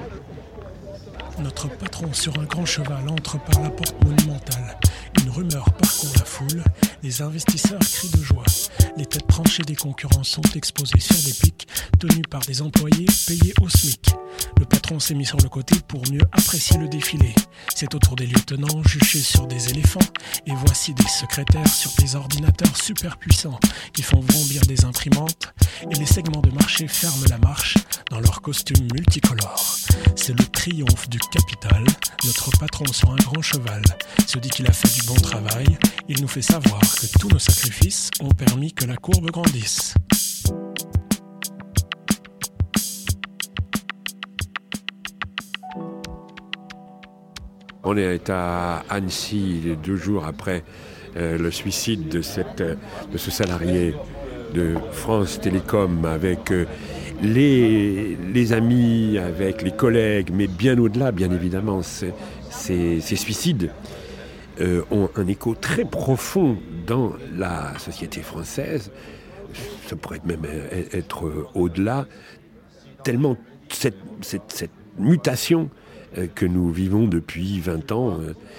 Notre patron sur un grand cheval entre par la porte monumentale. Une rumeur parcourt la foule, les investisseurs crient de joie. Les têtes tranchées des concurrents sont exposées sur des pics, tenus par des employés payés au SMIC. Le patron s'est mis sur le côté pour mieux apprécier le défilé. C'est au tour des lieutenants juchés sur des éléphants. Et voici des secrétaires sur des ordinateurs super puissants qui font vrombir des imprimantes. Et les segments de marché ferment la marche dans leurs costumes multicolores. C'est le triomphe du capital. Notre patron sur un grand cheval se dit qu'il a fait du bon travail. Il nous fait savoir que tous nos sacrifices ont permis que la courbe grandisse. On est à Annecy 2 jours après le suicide de ce salarié de France Télécom, avec les amis, avec les collègues, mais bien au-delà, bien évidemment, ces suicides ont un écho très profond dans la société française. Ça pourrait même être au-delà, tellement cette mutation que nous vivons depuis 20 ans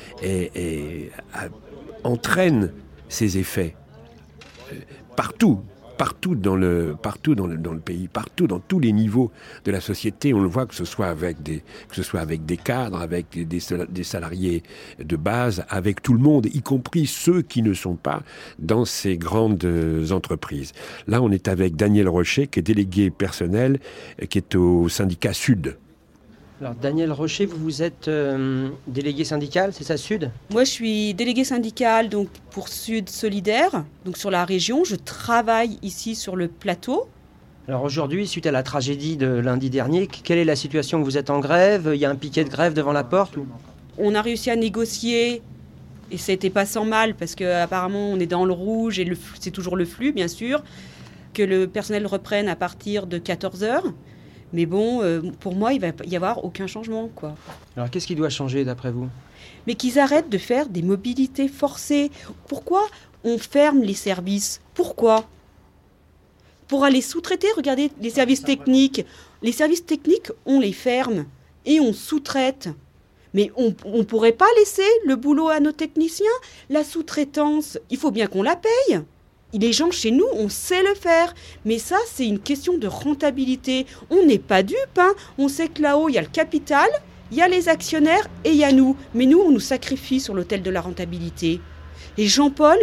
entraîne ses effets partout dans le pays, partout dans tous les niveaux de la société. On le voit, que ce soit avec des cadres, avec des salariés de base, avec tout le monde, y compris ceux qui ne sont pas dans ces grandes entreprises. Là, on est avec Daniel Rocher, qui est délégué personnel, qui est au syndicat Sud. Alors Daniel Rocher, vous êtes délégué syndical, c'est ça, Sud? Moi je suis délégué syndical donc, pour Sud Solidaire, donc sur la région. Je travaille ici sur le plateau. Alors aujourd'hui, suite à la tragédie de lundi dernier, quelle est la situation? Vous êtes en grève? Il y a un piquet de grève devant la porte ou... On a réussi à négocier et ça n'était pas sans mal parce qu'apparemment on est dans le rouge et c'est toujours le flux bien sûr, que le personnel reprenne à partir de 14h. Mais bon, pour moi, il ne va y avoir aucun changement, quoi. Alors, qu'est-ce qui doit changer, d'après vous? Mais qu'ils arrêtent de faire des mobilités forcées. Pourquoi on ferme les services? Pourquoi? Pour aller sous-traiter, regardez, les services techniques. Les services techniques, on les ferme et on sous-traite. Mais on ne pourrait pas laisser le boulot à nos techniciens? La sous-traitance, il faut bien qu'on la paye. Les gens chez nous, on sait le faire. Mais ça, c'est une question de rentabilité. On n'est pas dupes, hein. On sait que là-haut, il y a le capital, il y a les actionnaires et il y a nous. Mais nous, on nous sacrifie sur l'autel de la rentabilité. Et Jean-Paul,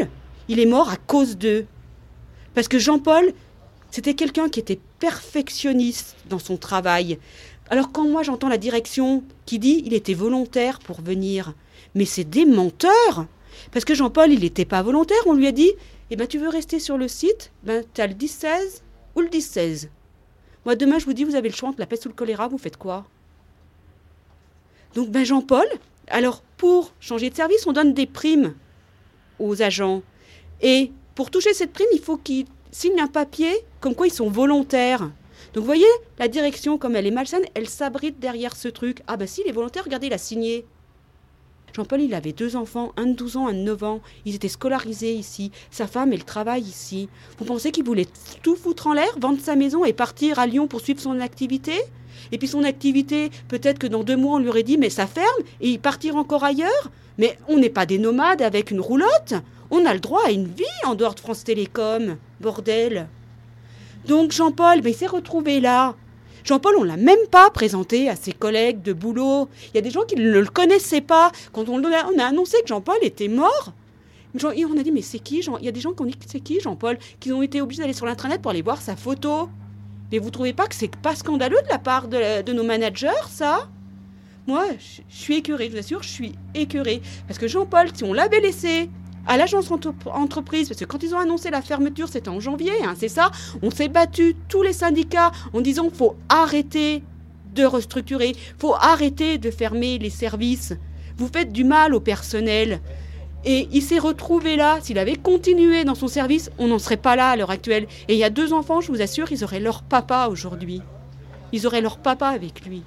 il est mort à cause d'eux. Parce que Jean-Paul, c'était quelqu'un qui était perfectionniste dans son travail. Alors quand moi j'entends la direction qui dit il était volontaire pour venir, mais c'est des menteurs. Parce que Jean-Paul, il n'était pas volontaire, on lui a dit tu veux rester sur le site, tu as le 10-16 ou le 10-16. Moi demain je vous dis vous avez le choix entre la peste ou le choléra, vous faites quoi? Donc Jean-Paul, alors pour changer de service, on donne des primes aux agents. Et pour toucher cette prime, il faut qu'ils signent un papier comme quoi ils sont volontaires. Donc vous voyez, la direction, comme elle est malsaine, elle s'abrite derrière ce truc. Ah si, il est volontaire, regardez, il a signé. Jean-Paul, il avait 2 enfants, un de 12 ans, un de 9 ans. Ils étaient scolarisés ici. Sa femme, elle travaille ici. Vous pensez qu'il voulait tout foutre en l'air, vendre sa maison et partir à Lyon pour suivre son activité? Et puis son activité, peut-être que dans 2 mois, on lui aurait dit « mais ça ferme » et il partir encore ailleurs. Mais on n'est pas des nomades avec une roulotte. On a le droit à une vie en dehors de France Télécom. Bordel. Donc Jean-Paul, il s'est retrouvé là. Jean-Paul, on ne l'a même pas présenté à ses collègues de boulot. Il y a des gens qui ne le connaissaient pas. Quand on a annoncé que Jean-Paul était mort, on a dit, mais c'est qui Jean? Il y a des gens qui ont dit, c'est qui Jean-Paul? Qui ont été obligés d'aller sur l'intranet pour aller voir sa photo. Mais vous ne trouvez pas que c'est pas scandaleux de la part de nos managers, ça? Moi, je suis écœurée, je vous assure, je suis écœurée. Parce que Jean-Paul, si on l'avait laissé à l'agence entreprise, parce que quand ils ont annoncé la fermeture, c'était en janvier, c'est ça, on s'est battu, tous les syndicats, en disant qu'il faut arrêter de restructurer, il faut arrêter de fermer les services. Vous faites du mal au personnel. Et il s'est retrouvé là. S'il avait continué dans son service, on n'en serait pas là à l'heure actuelle. Et il y a 2 enfants, je vous assure, ils auraient leur papa aujourd'hui. Ils auraient leur papa avec lui.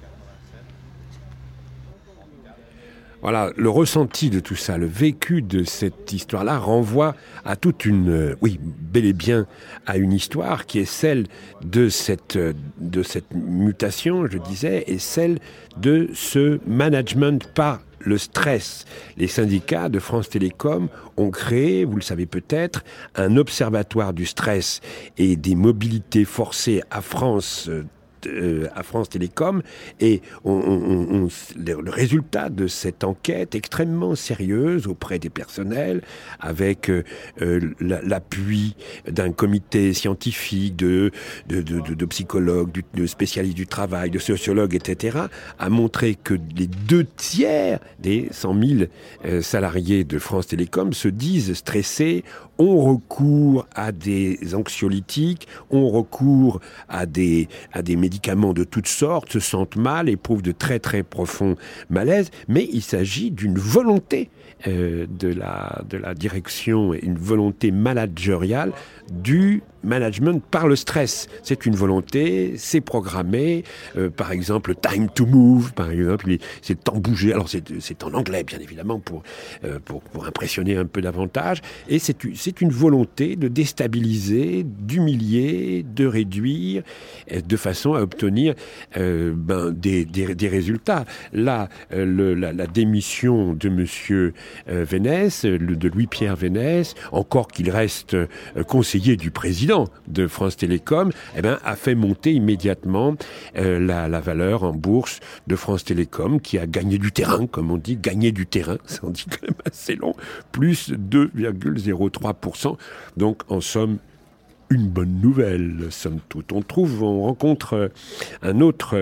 Voilà, le ressenti de tout ça, le vécu de cette histoire-là renvoie à toute une, bel et bien à une histoire qui est celle de cette mutation, je disais, et celle de ce management par le stress. Les syndicats de France Télécom ont créé, vous le savez peut-être, un observatoire du stress et des mobilités forcées à France Télécom, et le résultat de cette enquête extrêmement sérieuse auprès des personnels, avec l'appui d'un comité scientifique, de psychologues, de spécialistes du travail, de sociologues, etc., a montré que les 2/3 des 100 000 salariés de France Télécom se disent stressés, ont recours à des anxiolytiques, ont recours à des médicaments de toutes sortes, se sentent mal, éprouvent de très très profonds malaises, mais il s'agit d'une volonté de la direction, une volonté managériale du management par le stress. C'est une volonté, c'est programmé. Par exemple, time to move, par exemple, c'est le temps de bouger. Alors c'est en anglais, bien évidemment, pour impressionner un peu davantage. Et c'est une volonté de déstabiliser, d'humilier, de réduire, de façon à obtenir des résultats. Là, la démission de Monsieur Vénès, de Louis-Pierre Vénès, encore qu'il reste conseiller du président de France Télécom, a fait monter immédiatement la valeur en bourse de France Télécom, qui a gagné du terrain, comme on dit, gagné du terrain, ça en dit quand même assez long, plus 2,03%. Donc en somme, une bonne nouvelle, somme toute. On rencontre un autre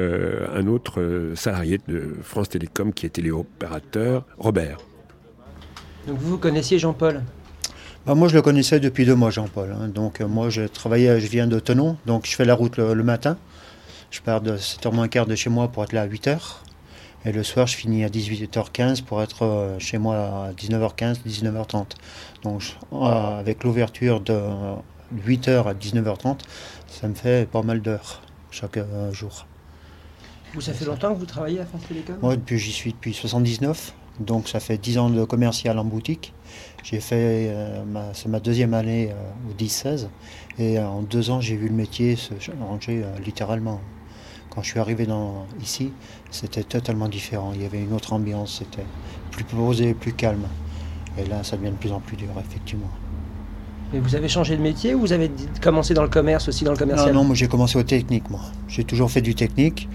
salarié de France Télécom qui est téléopérateur, Robert. Donc vous connaissiez Jean-Paul ? Moi, je le connaissais depuis 2 mois, Jean-Paul. Donc, moi, je viens de Thonon, donc je fais la route le matin. Je pars de 7h moins quart de chez moi pour être là à 8h. Et le soir, je finis à 18h15 pour être chez moi à 19h15, 19h30. Donc, avec l'ouverture de 8h à 19h30, ça me fait pas mal d'heures chaque jour. Ça fait longtemps que vous travaillez à France Télécom ? Moi, j'y suis depuis 79. Donc ça fait 10 ans de commercial en boutique. J'ai fait, c'est ma 2e année au 10-16. Et en 2 ans, j'ai vu le métier se changer littéralement. Quand je suis arrivé ici, c'était totalement différent. Il y avait une autre ambiance, c'était plus posé, plus calme. Et là, ça devient de plus en plus dur, effectivement. Mais vous avez changé de métier ou vous avez commencé dans le commerce, aussi dans le commercial ? Non, moi j'ai commencé au technique, moi. J'ai toujours fait du technique.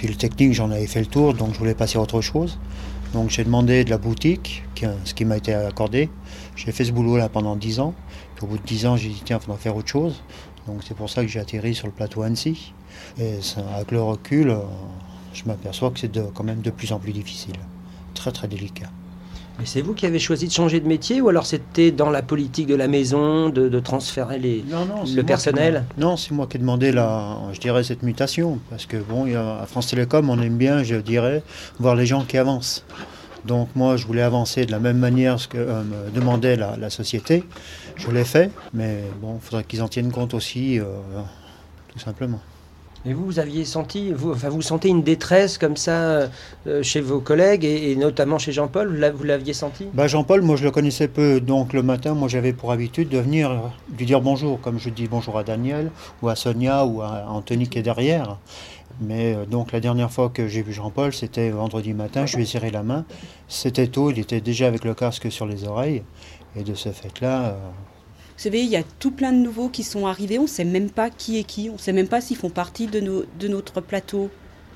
Puis le technique, j'en avais fait le tour, donc je voulais passer à autre chose. Donc j'ai demandé de la boutique, ce qui m'a été accordé. J'ai fait ce boulot-là pendant 10 ans. Puis au bout de 10 ans, j'ai dit tiens, il faudra faire autre chose. Donc c'est pour ça que j'ai atterri sur le plateau Annecy. Et ça, avec le recul, je m'aperçois que c'est quand même de plus en plus difficile. Très très délicat. Mais c'est vous qui avez choisi de changer de métier ou alors c'était dans la politique de la maison de transférer le personnel? Non, c'est moi qui ai demandé cette mutation. Parce que bon, à France Télécom, on aime bien, je dirais, voir les gens qui avancent. Donc moi, je voulais avancer de la même manière que me demandait la société. Je l'ai fait, mais bon, il faudrait qu'ils en tiennent compte aussi, tout simplement. Et vous aviez senti, vous sentez une détresse comme ça chez vos collègues et notamment chez Jean-Paul, vous l'aviez senti? Jean-Paul, moi je le connaissais peu, donc le matin, moi j'avais pour habitude de venir lui dire bonjour, comme je dis bonjour à Daniel, ou à Sonia, ou à Anthony qui est derrière. Mais donc la dernière fois que j'ai vu Jean-Paul, c'était vendredi matin, je lui ai serré la main. C'était tôt, il était déjà avec le casque sur les oreilles, et de ce fait-là... Vous savez, il y a tout plein de nouveaux qui sont arrivés, on ne sait même pas qui est qui, on ne sait même pas s'ils font partie de notre plateau.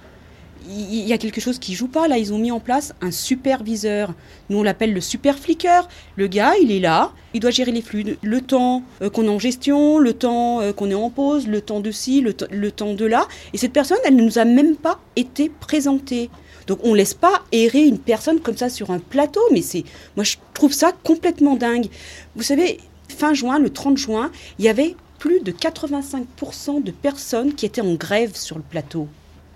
Il y a quelque chose qui ne joue pas, là, ils ont mis en place un superviseur. Nous, on l'appelle le super flicker. Le gars, il est là, il doit gérer les flux, le temps qu'on est en gestion, le temps qu'on est en pause, le temps de ci, le temps de là. Et cette personne, elle ne nous a même pas été présentée. Donc on ne laisse pas errer une personne comme ça sur un plateau, mais moi je trouve ça complètement dingue. Vous savez... Fin juin, le 30 juin, il y avait plus de 85% de personnes qui étaient en grève sur le plateau.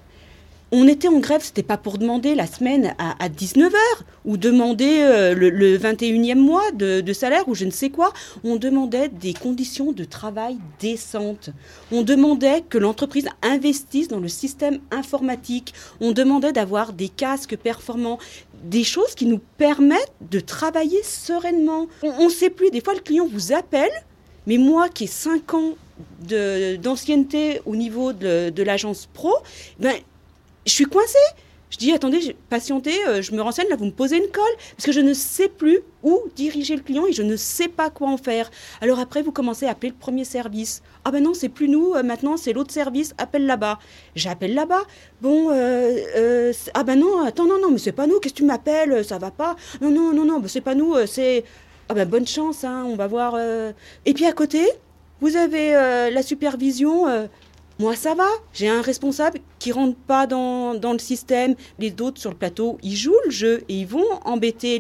On était en grève, c'était pas pour demander la semaine à 19h ou demander le 21e mois de salaire ou je ne sais quoi. On demandait des conditions de travail décentes. On demandait que l'entreprise investisse dans le système informatique. On demandait d'avoir des casques performants, des choses qui nous permettent de travailler sereinement. On ne sait plus, des fois le client vous appelle, mais moi qui ai 5 ans d'ancienneté au niveau de l'agence pro, je suis coincée. Je dis, attendez, patientez, je me renseigne, là, vous me posez une colle, parce que je ne sais plus où diriger le client et je ne sais pas quoi en faire. Alors après, vous commencez à appeler le premier service. Ah ben non, c'est plus nous, maintenant, c'est l'autre service, appelle là-bas. J'appelle là-bas. Bon, ah ben non, attends, non, mais c'est pas nous, qu'est-ce que tu m'appelles, ça va pas. Non, c'est pas nous, c'est... Ah ben bonne chance, hein, on va voir... Et puis à côté, vous avez la supervision... Moi, ça va. J'ai un responsable qui rentre pas dans le système. Les autres sur le plateau, ils jouent le jeu et ils vont embêter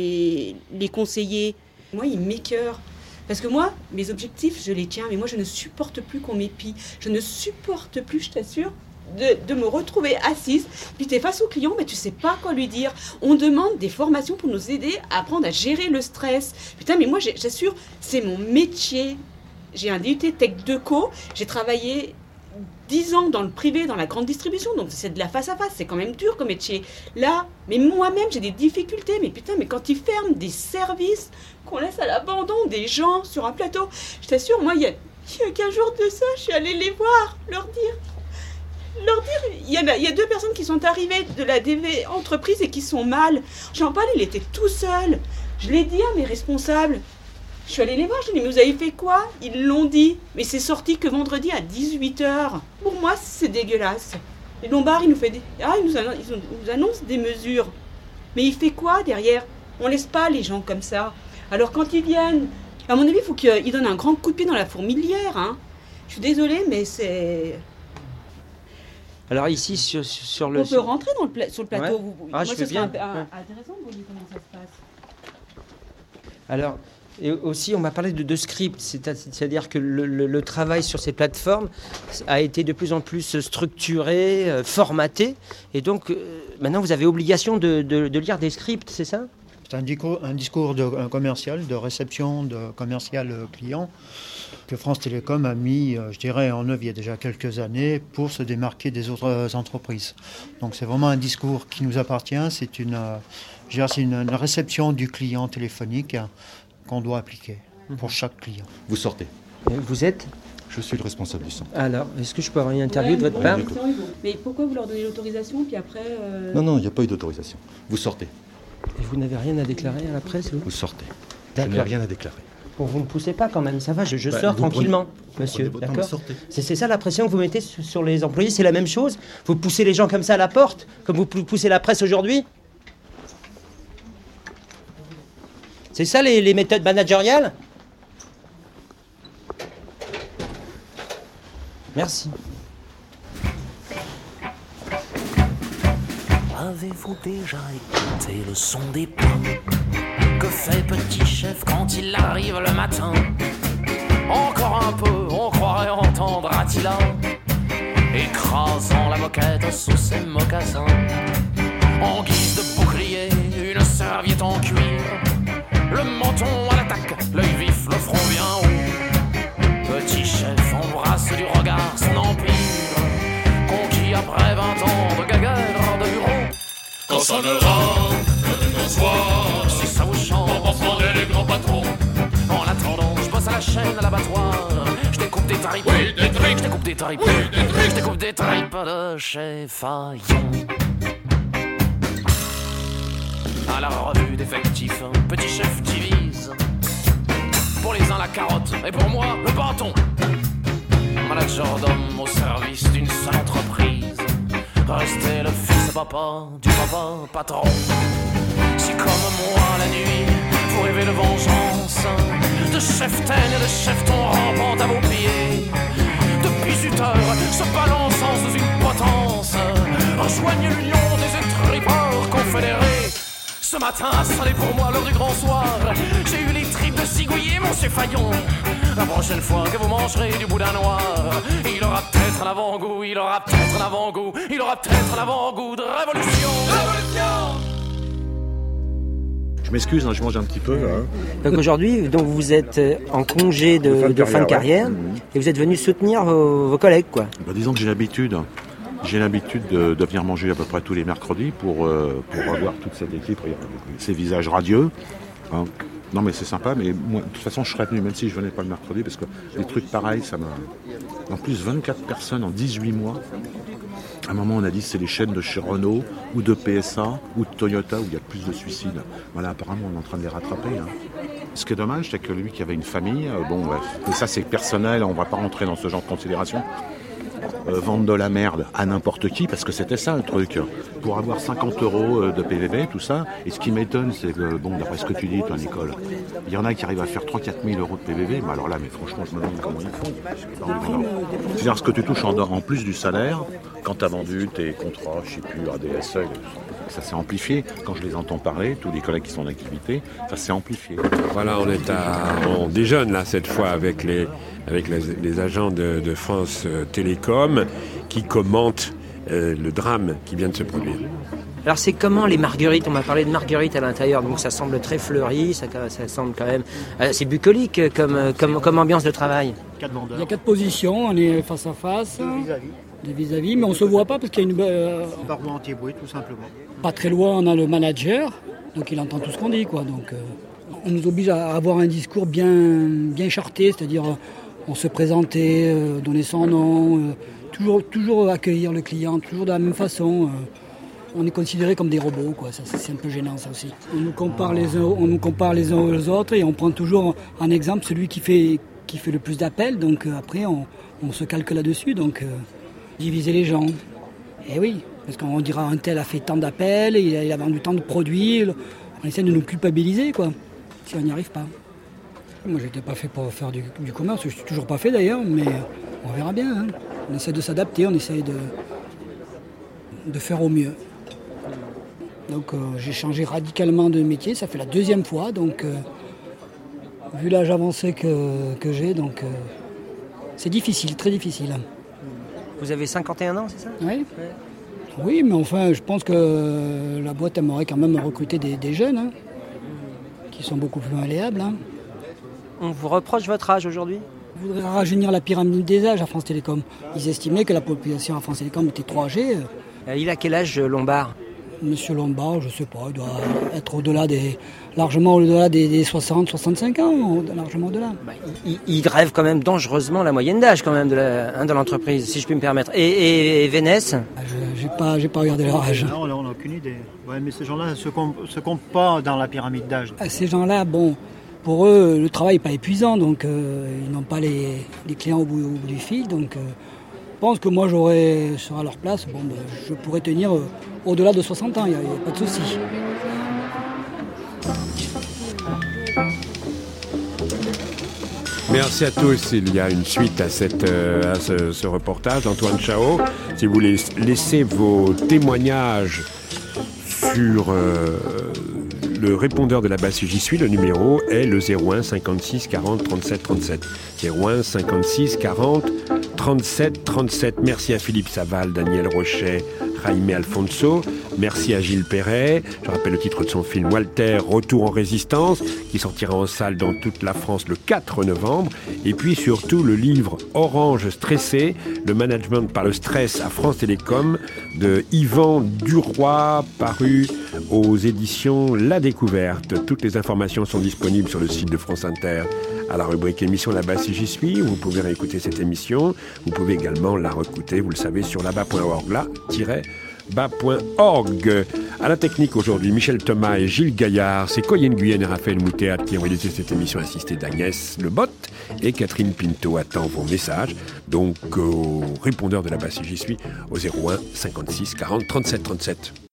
les conseillers. Moi, ils m'écœurent. Parce que moi, mes objectifs, je les tiens. Mais moi, je ne supporte plus qu'on m'épie. Je ne supporte plus, je t'assure, de me retrouver assise. Puis tu es face au client, mais tu sais pas quoi lui dire. On demande des formations pour nous aider à apprendre à gérer le stress. Putain, mais moi, j'assure, c'est mon métier. J'ai un DUT Tech 2Co. J'ai travaillé... 10 ans dans le privé, dans la grande distribution, donc c'est de la face à face, c'est quand même dur comme métier. Là, mais moi-même, j'ai des difficultés, mais putain, mais quand ils ferment des services, qu'on laisse à l'abandon des gens sur un plateau, je t'assure, moi, il y a 15 jours de ça, je suis allée les voir, leur dire, il y a 2 personnes qui sont arrivées de la DV entreprise et qui sont mal. Jean-Paul, il était tout seul. Je l'ai dit à mes responsables. Je suis allée les voir, je lui ai dit, mais vous avez fait quoi? Ils l'ont dit, mais c'est sorti que vendredi à 18h. Pour moi, c'est dégueulasse. Les Lombards, ils nous annoncent des mesures. Mais il fait quoi derrière? On laisse pas les gens comme ça. Alors quand ils viennent, à mon avis, il faut qu'ils donnent un grand coup de pied dans la fourmilière. Hein. Je suis désolée, mais c'est... Alors ici, sur le... On peut rentrer sur le plateau. Ouais. Moi, je ce veux serait bien. intéressant de vous dire comment ça se passe. Alors... Et aussi, on m'a parlé de scripts, c'est-à-dire que le travail sur ces plateformes a été de plus en plus structuré, formaté. Et donc, maintenant, vous avez obligation de lire des scripts, c'est ça? C'est un discours commercial, de réception de commercial client que France Télécom a mis, je dirais, en œuvre il y a déjà quelques années pour se démarquer des autres entreprises. Donc c'est vraiment un discours qui nous appartient, c'est une réception du client téléphonique qu'on doit appliquer pour chaque client. Vous sortez. Et vous êtes? Je suis le responsable du centre. Alors, est-ce que je peux avoir une interview de votre part? Mais pourquoi vous leur donnez l'autorisation, puis après... Non, il n'y a pas eu d'autorisation. Vous sortez. Et vous n'avez rien à déclarer à la presse, Vous sortez. D'accord. Je n'ai rien à déclarer. Bon, vous ne me poussez pas quand même, ça va, je sors tranquillement, monsieur, d'accord ? C'est ça la pression que vous mettez sur les employés, c'est la même chose ? Vous poussez les gens comme ça à la porte, comme vous poussez la presse aujourd'hui ? C'est ça les méthodes managériales ? Merci. Avez-vous déjà écouté le son des pas que fait Petit Chef quand il arrive le matin ? Encore un peu, on croirait entendre Attila écrasant la moquette sous ses mocassins. En guise de bouclier, une serviette en cuir, le menton à l'attaque, l'œil vif, le front bien haut. Petit Chef embrasse du regard son empire, conquis après 20 ans de gaguerre de bureau. Quand sonnera le soir, si ça vous chante, on prendre les grands patrons. En attendant, je bosse à la chaîne, à l'abattoir. Je découpe des tripes, oui, des tripes, je découpe des tripes, oui, des tripes, je découpe des tripes de chez Fayon. À la revue d'effectifs, Petit Chef divise. Pour les uns la carotte et pour moi le bâton. Manager d'homme au service d'une seule entreprise. Rester le fils de papa, du papa patron. Si comme moi la nuit, vous rêvez de vengeance, de chef teigne et de chef-ton rampant à vos pieds, de bisuteurs se balançant sous une potence, rejoignez l'union des étripeurs confédérés. Ce matin a sonné pour moi l'heure du grand soir. J'ai eu les tripes de cigouiller, monsieur Fayon. La prochaine fois que vous mangerez du boudin noir, il aura peut-être un avant-goût, il aura peut-être un avant-goût, il aura peut-être un avant-goût de révolution. Révolution! Je m'excuse, hein, je mange un petit peu. Là. Donc aujourd'hui, donc vous êtes en congé de fin de carrière, et vous êtes venu soutenir vos collègues, quoi. Bah, disons que j'ai l'habitude de venir manger à peu près tous les mercredis pour revoir toute cette équipe, ces visages radieux. Hein. Non mais c'est sympa, mais moi, de toute façon je serais venu même si je venais pas le mercredi, parce que des trucs pareils, ça m'a... En plus 24 personnes en 18 mois. À un moment on a dit c'est les chaînes de chez Renault, ou de PSA, ou de Toyota, où il y a plus de suicides. Voilà, apparemment on est en train de les rattraper. Hein. Ce qui est dommage, c'est que lui qui avait une famille, bon bref, mais ça c'est personnel, on va pas rentrer dans ce genre de considération. Vendre de la merde à n'importe qui, parce que c'était ça le truc, pour avoir 50 € de PVV, tout ça. Et ce qui m'étonne, c'est que, bon, d'après ce que tu dis, toi, Nicole, il y en a qui arrivent à faire 3-4 000 € de PVV, mais alors là, mais franchement, je me demande comment ils font. C'est-à-dire ce que tu touches en plus du salaire, quand tu as vendu tes contrats, je sais plus, ADSE, ça s'est amplifié. Quand je les entends parler, tous les collègues qui sont en activité, ça s'est amplifié. Voilà, on déjeune là cette fois avec les agents de France Télécom qui commentent le drame qui vient de se produire. Alors c'est comment les marguerites ? On m'a parlé de marguerites à l'intérieur, donc ça semble très fleuri, ça semble quand même assez bucolique comme ambiance de travail. Il y a 4 positions, on est face à face, de vis-à-vis, mais on ne se voit pas parce qu'il y a une... Barreau anti-bruit, tout simplement. Pas très loin, on a le manager, donc il entend tout ce qu'on dit, quoi. Donc on nous oblige à avoir un discours bien charté, c'est-à-dire on se présenter, donner son nom, toujours accueillir le client, toujours de la même façon. On est considérés comme des robots, quoi. Ça, c'est un peu gênant, ça aussi. On nous compare les uns aux autres et on prend toujours en exemple celui qui fait le plus d'appels. Donc après, on se calque là-dessus. Donc diviser les gens. Et oui, parce qu'on dira un tel a fait tant d'appels, il a vendu tant de produits. On essaie de nous culpabiliser, quoi, si on n'y arrive pas. Moi, j'étais pas fait pour faire du commerce. Je suis toujours pas fait d'ailleurs, mais on verra bien. Hein. On essaie de s'adapter, on essaie de faire au mieux. Donc j'ai changé radicalement de métier, ça fait la 2e fois, donc vu l'âge avancé que j'ai, donc c'est difficile, très difficile. Vous avez 51 ans, c'est ça ? Oui. Oui, mais enfin, je pense que la boîte aimerait quand même recruter des jeunes, hein, qui sont beaucoup plus malléables. Hein. On vous reproche votre âge aujourd'hui ? Je voudrais rajeunir la pyramide des âges à France Télécom. Ils estimaient que la population à France Télécom était trop âgée. Il a quel âge, Lombard ? Monsieur Lombard, je ne sais pas, il doit être largement au-delà des 60, 65 ans, largement au-delà. Il grève quand même dangereusement la moyenne d'âge quand même de l'entreprise, si je puis me permettre. Et Vénès ? J'ai pas regardé leur âge. Non, on n'a aucune idée. Ouais, mais ces gens-là ne se comptent pas dans la pyramide d'âge. Ces gens-là, bon, pour eux, le travail n'est pas épuisant, donc ils n'ont pas les clients au bout du fil. Donc je pense que moi, serai à leur place, je pourrais tenir au-delà de 60 ans, il n'y a pas de souci. Merci à tous. Il y a une suite à ce reportage d'Antoine Chao. Si vous voulez laisser vos témoignages sur le répondeur de la base J'y suis, le numéro est le 01 56 40 37 37. 01 56 40 37 37. Merci à Philippe Saval, Daniel Rochet, Jaime Alfonso. Merci à Gilles Perret. Je rappelle le titre de son film Walter, Retour en résistance, qui sortira en salle dans toute la France le 4 novembre. Et puis surtout le livre Orange stressé, le management par le stress à France Télécom de Yvan Duroy, paru aux éditions La Découverte. Toutes les informations sont disponibles sur le site de France Inter à la rubrique émission Là-bas si j'y suis. Vous pouvez réécouter cette émission. Vous pouvez également la réécouter, vous le savez, sur là-bas.org, là-bas.org. À la technique aujourd'hui, Michel Thomas et Gilles Gaillard. C'est Coyenne Guyenne et Raphaël Moutéat qui ont réalisé cette émission, assistée d'Agnès Lebotte, et Catherine Pinto attend vos messages. Donc au répondeur de Là-bas si j'y suis au 01 56 40 37 37.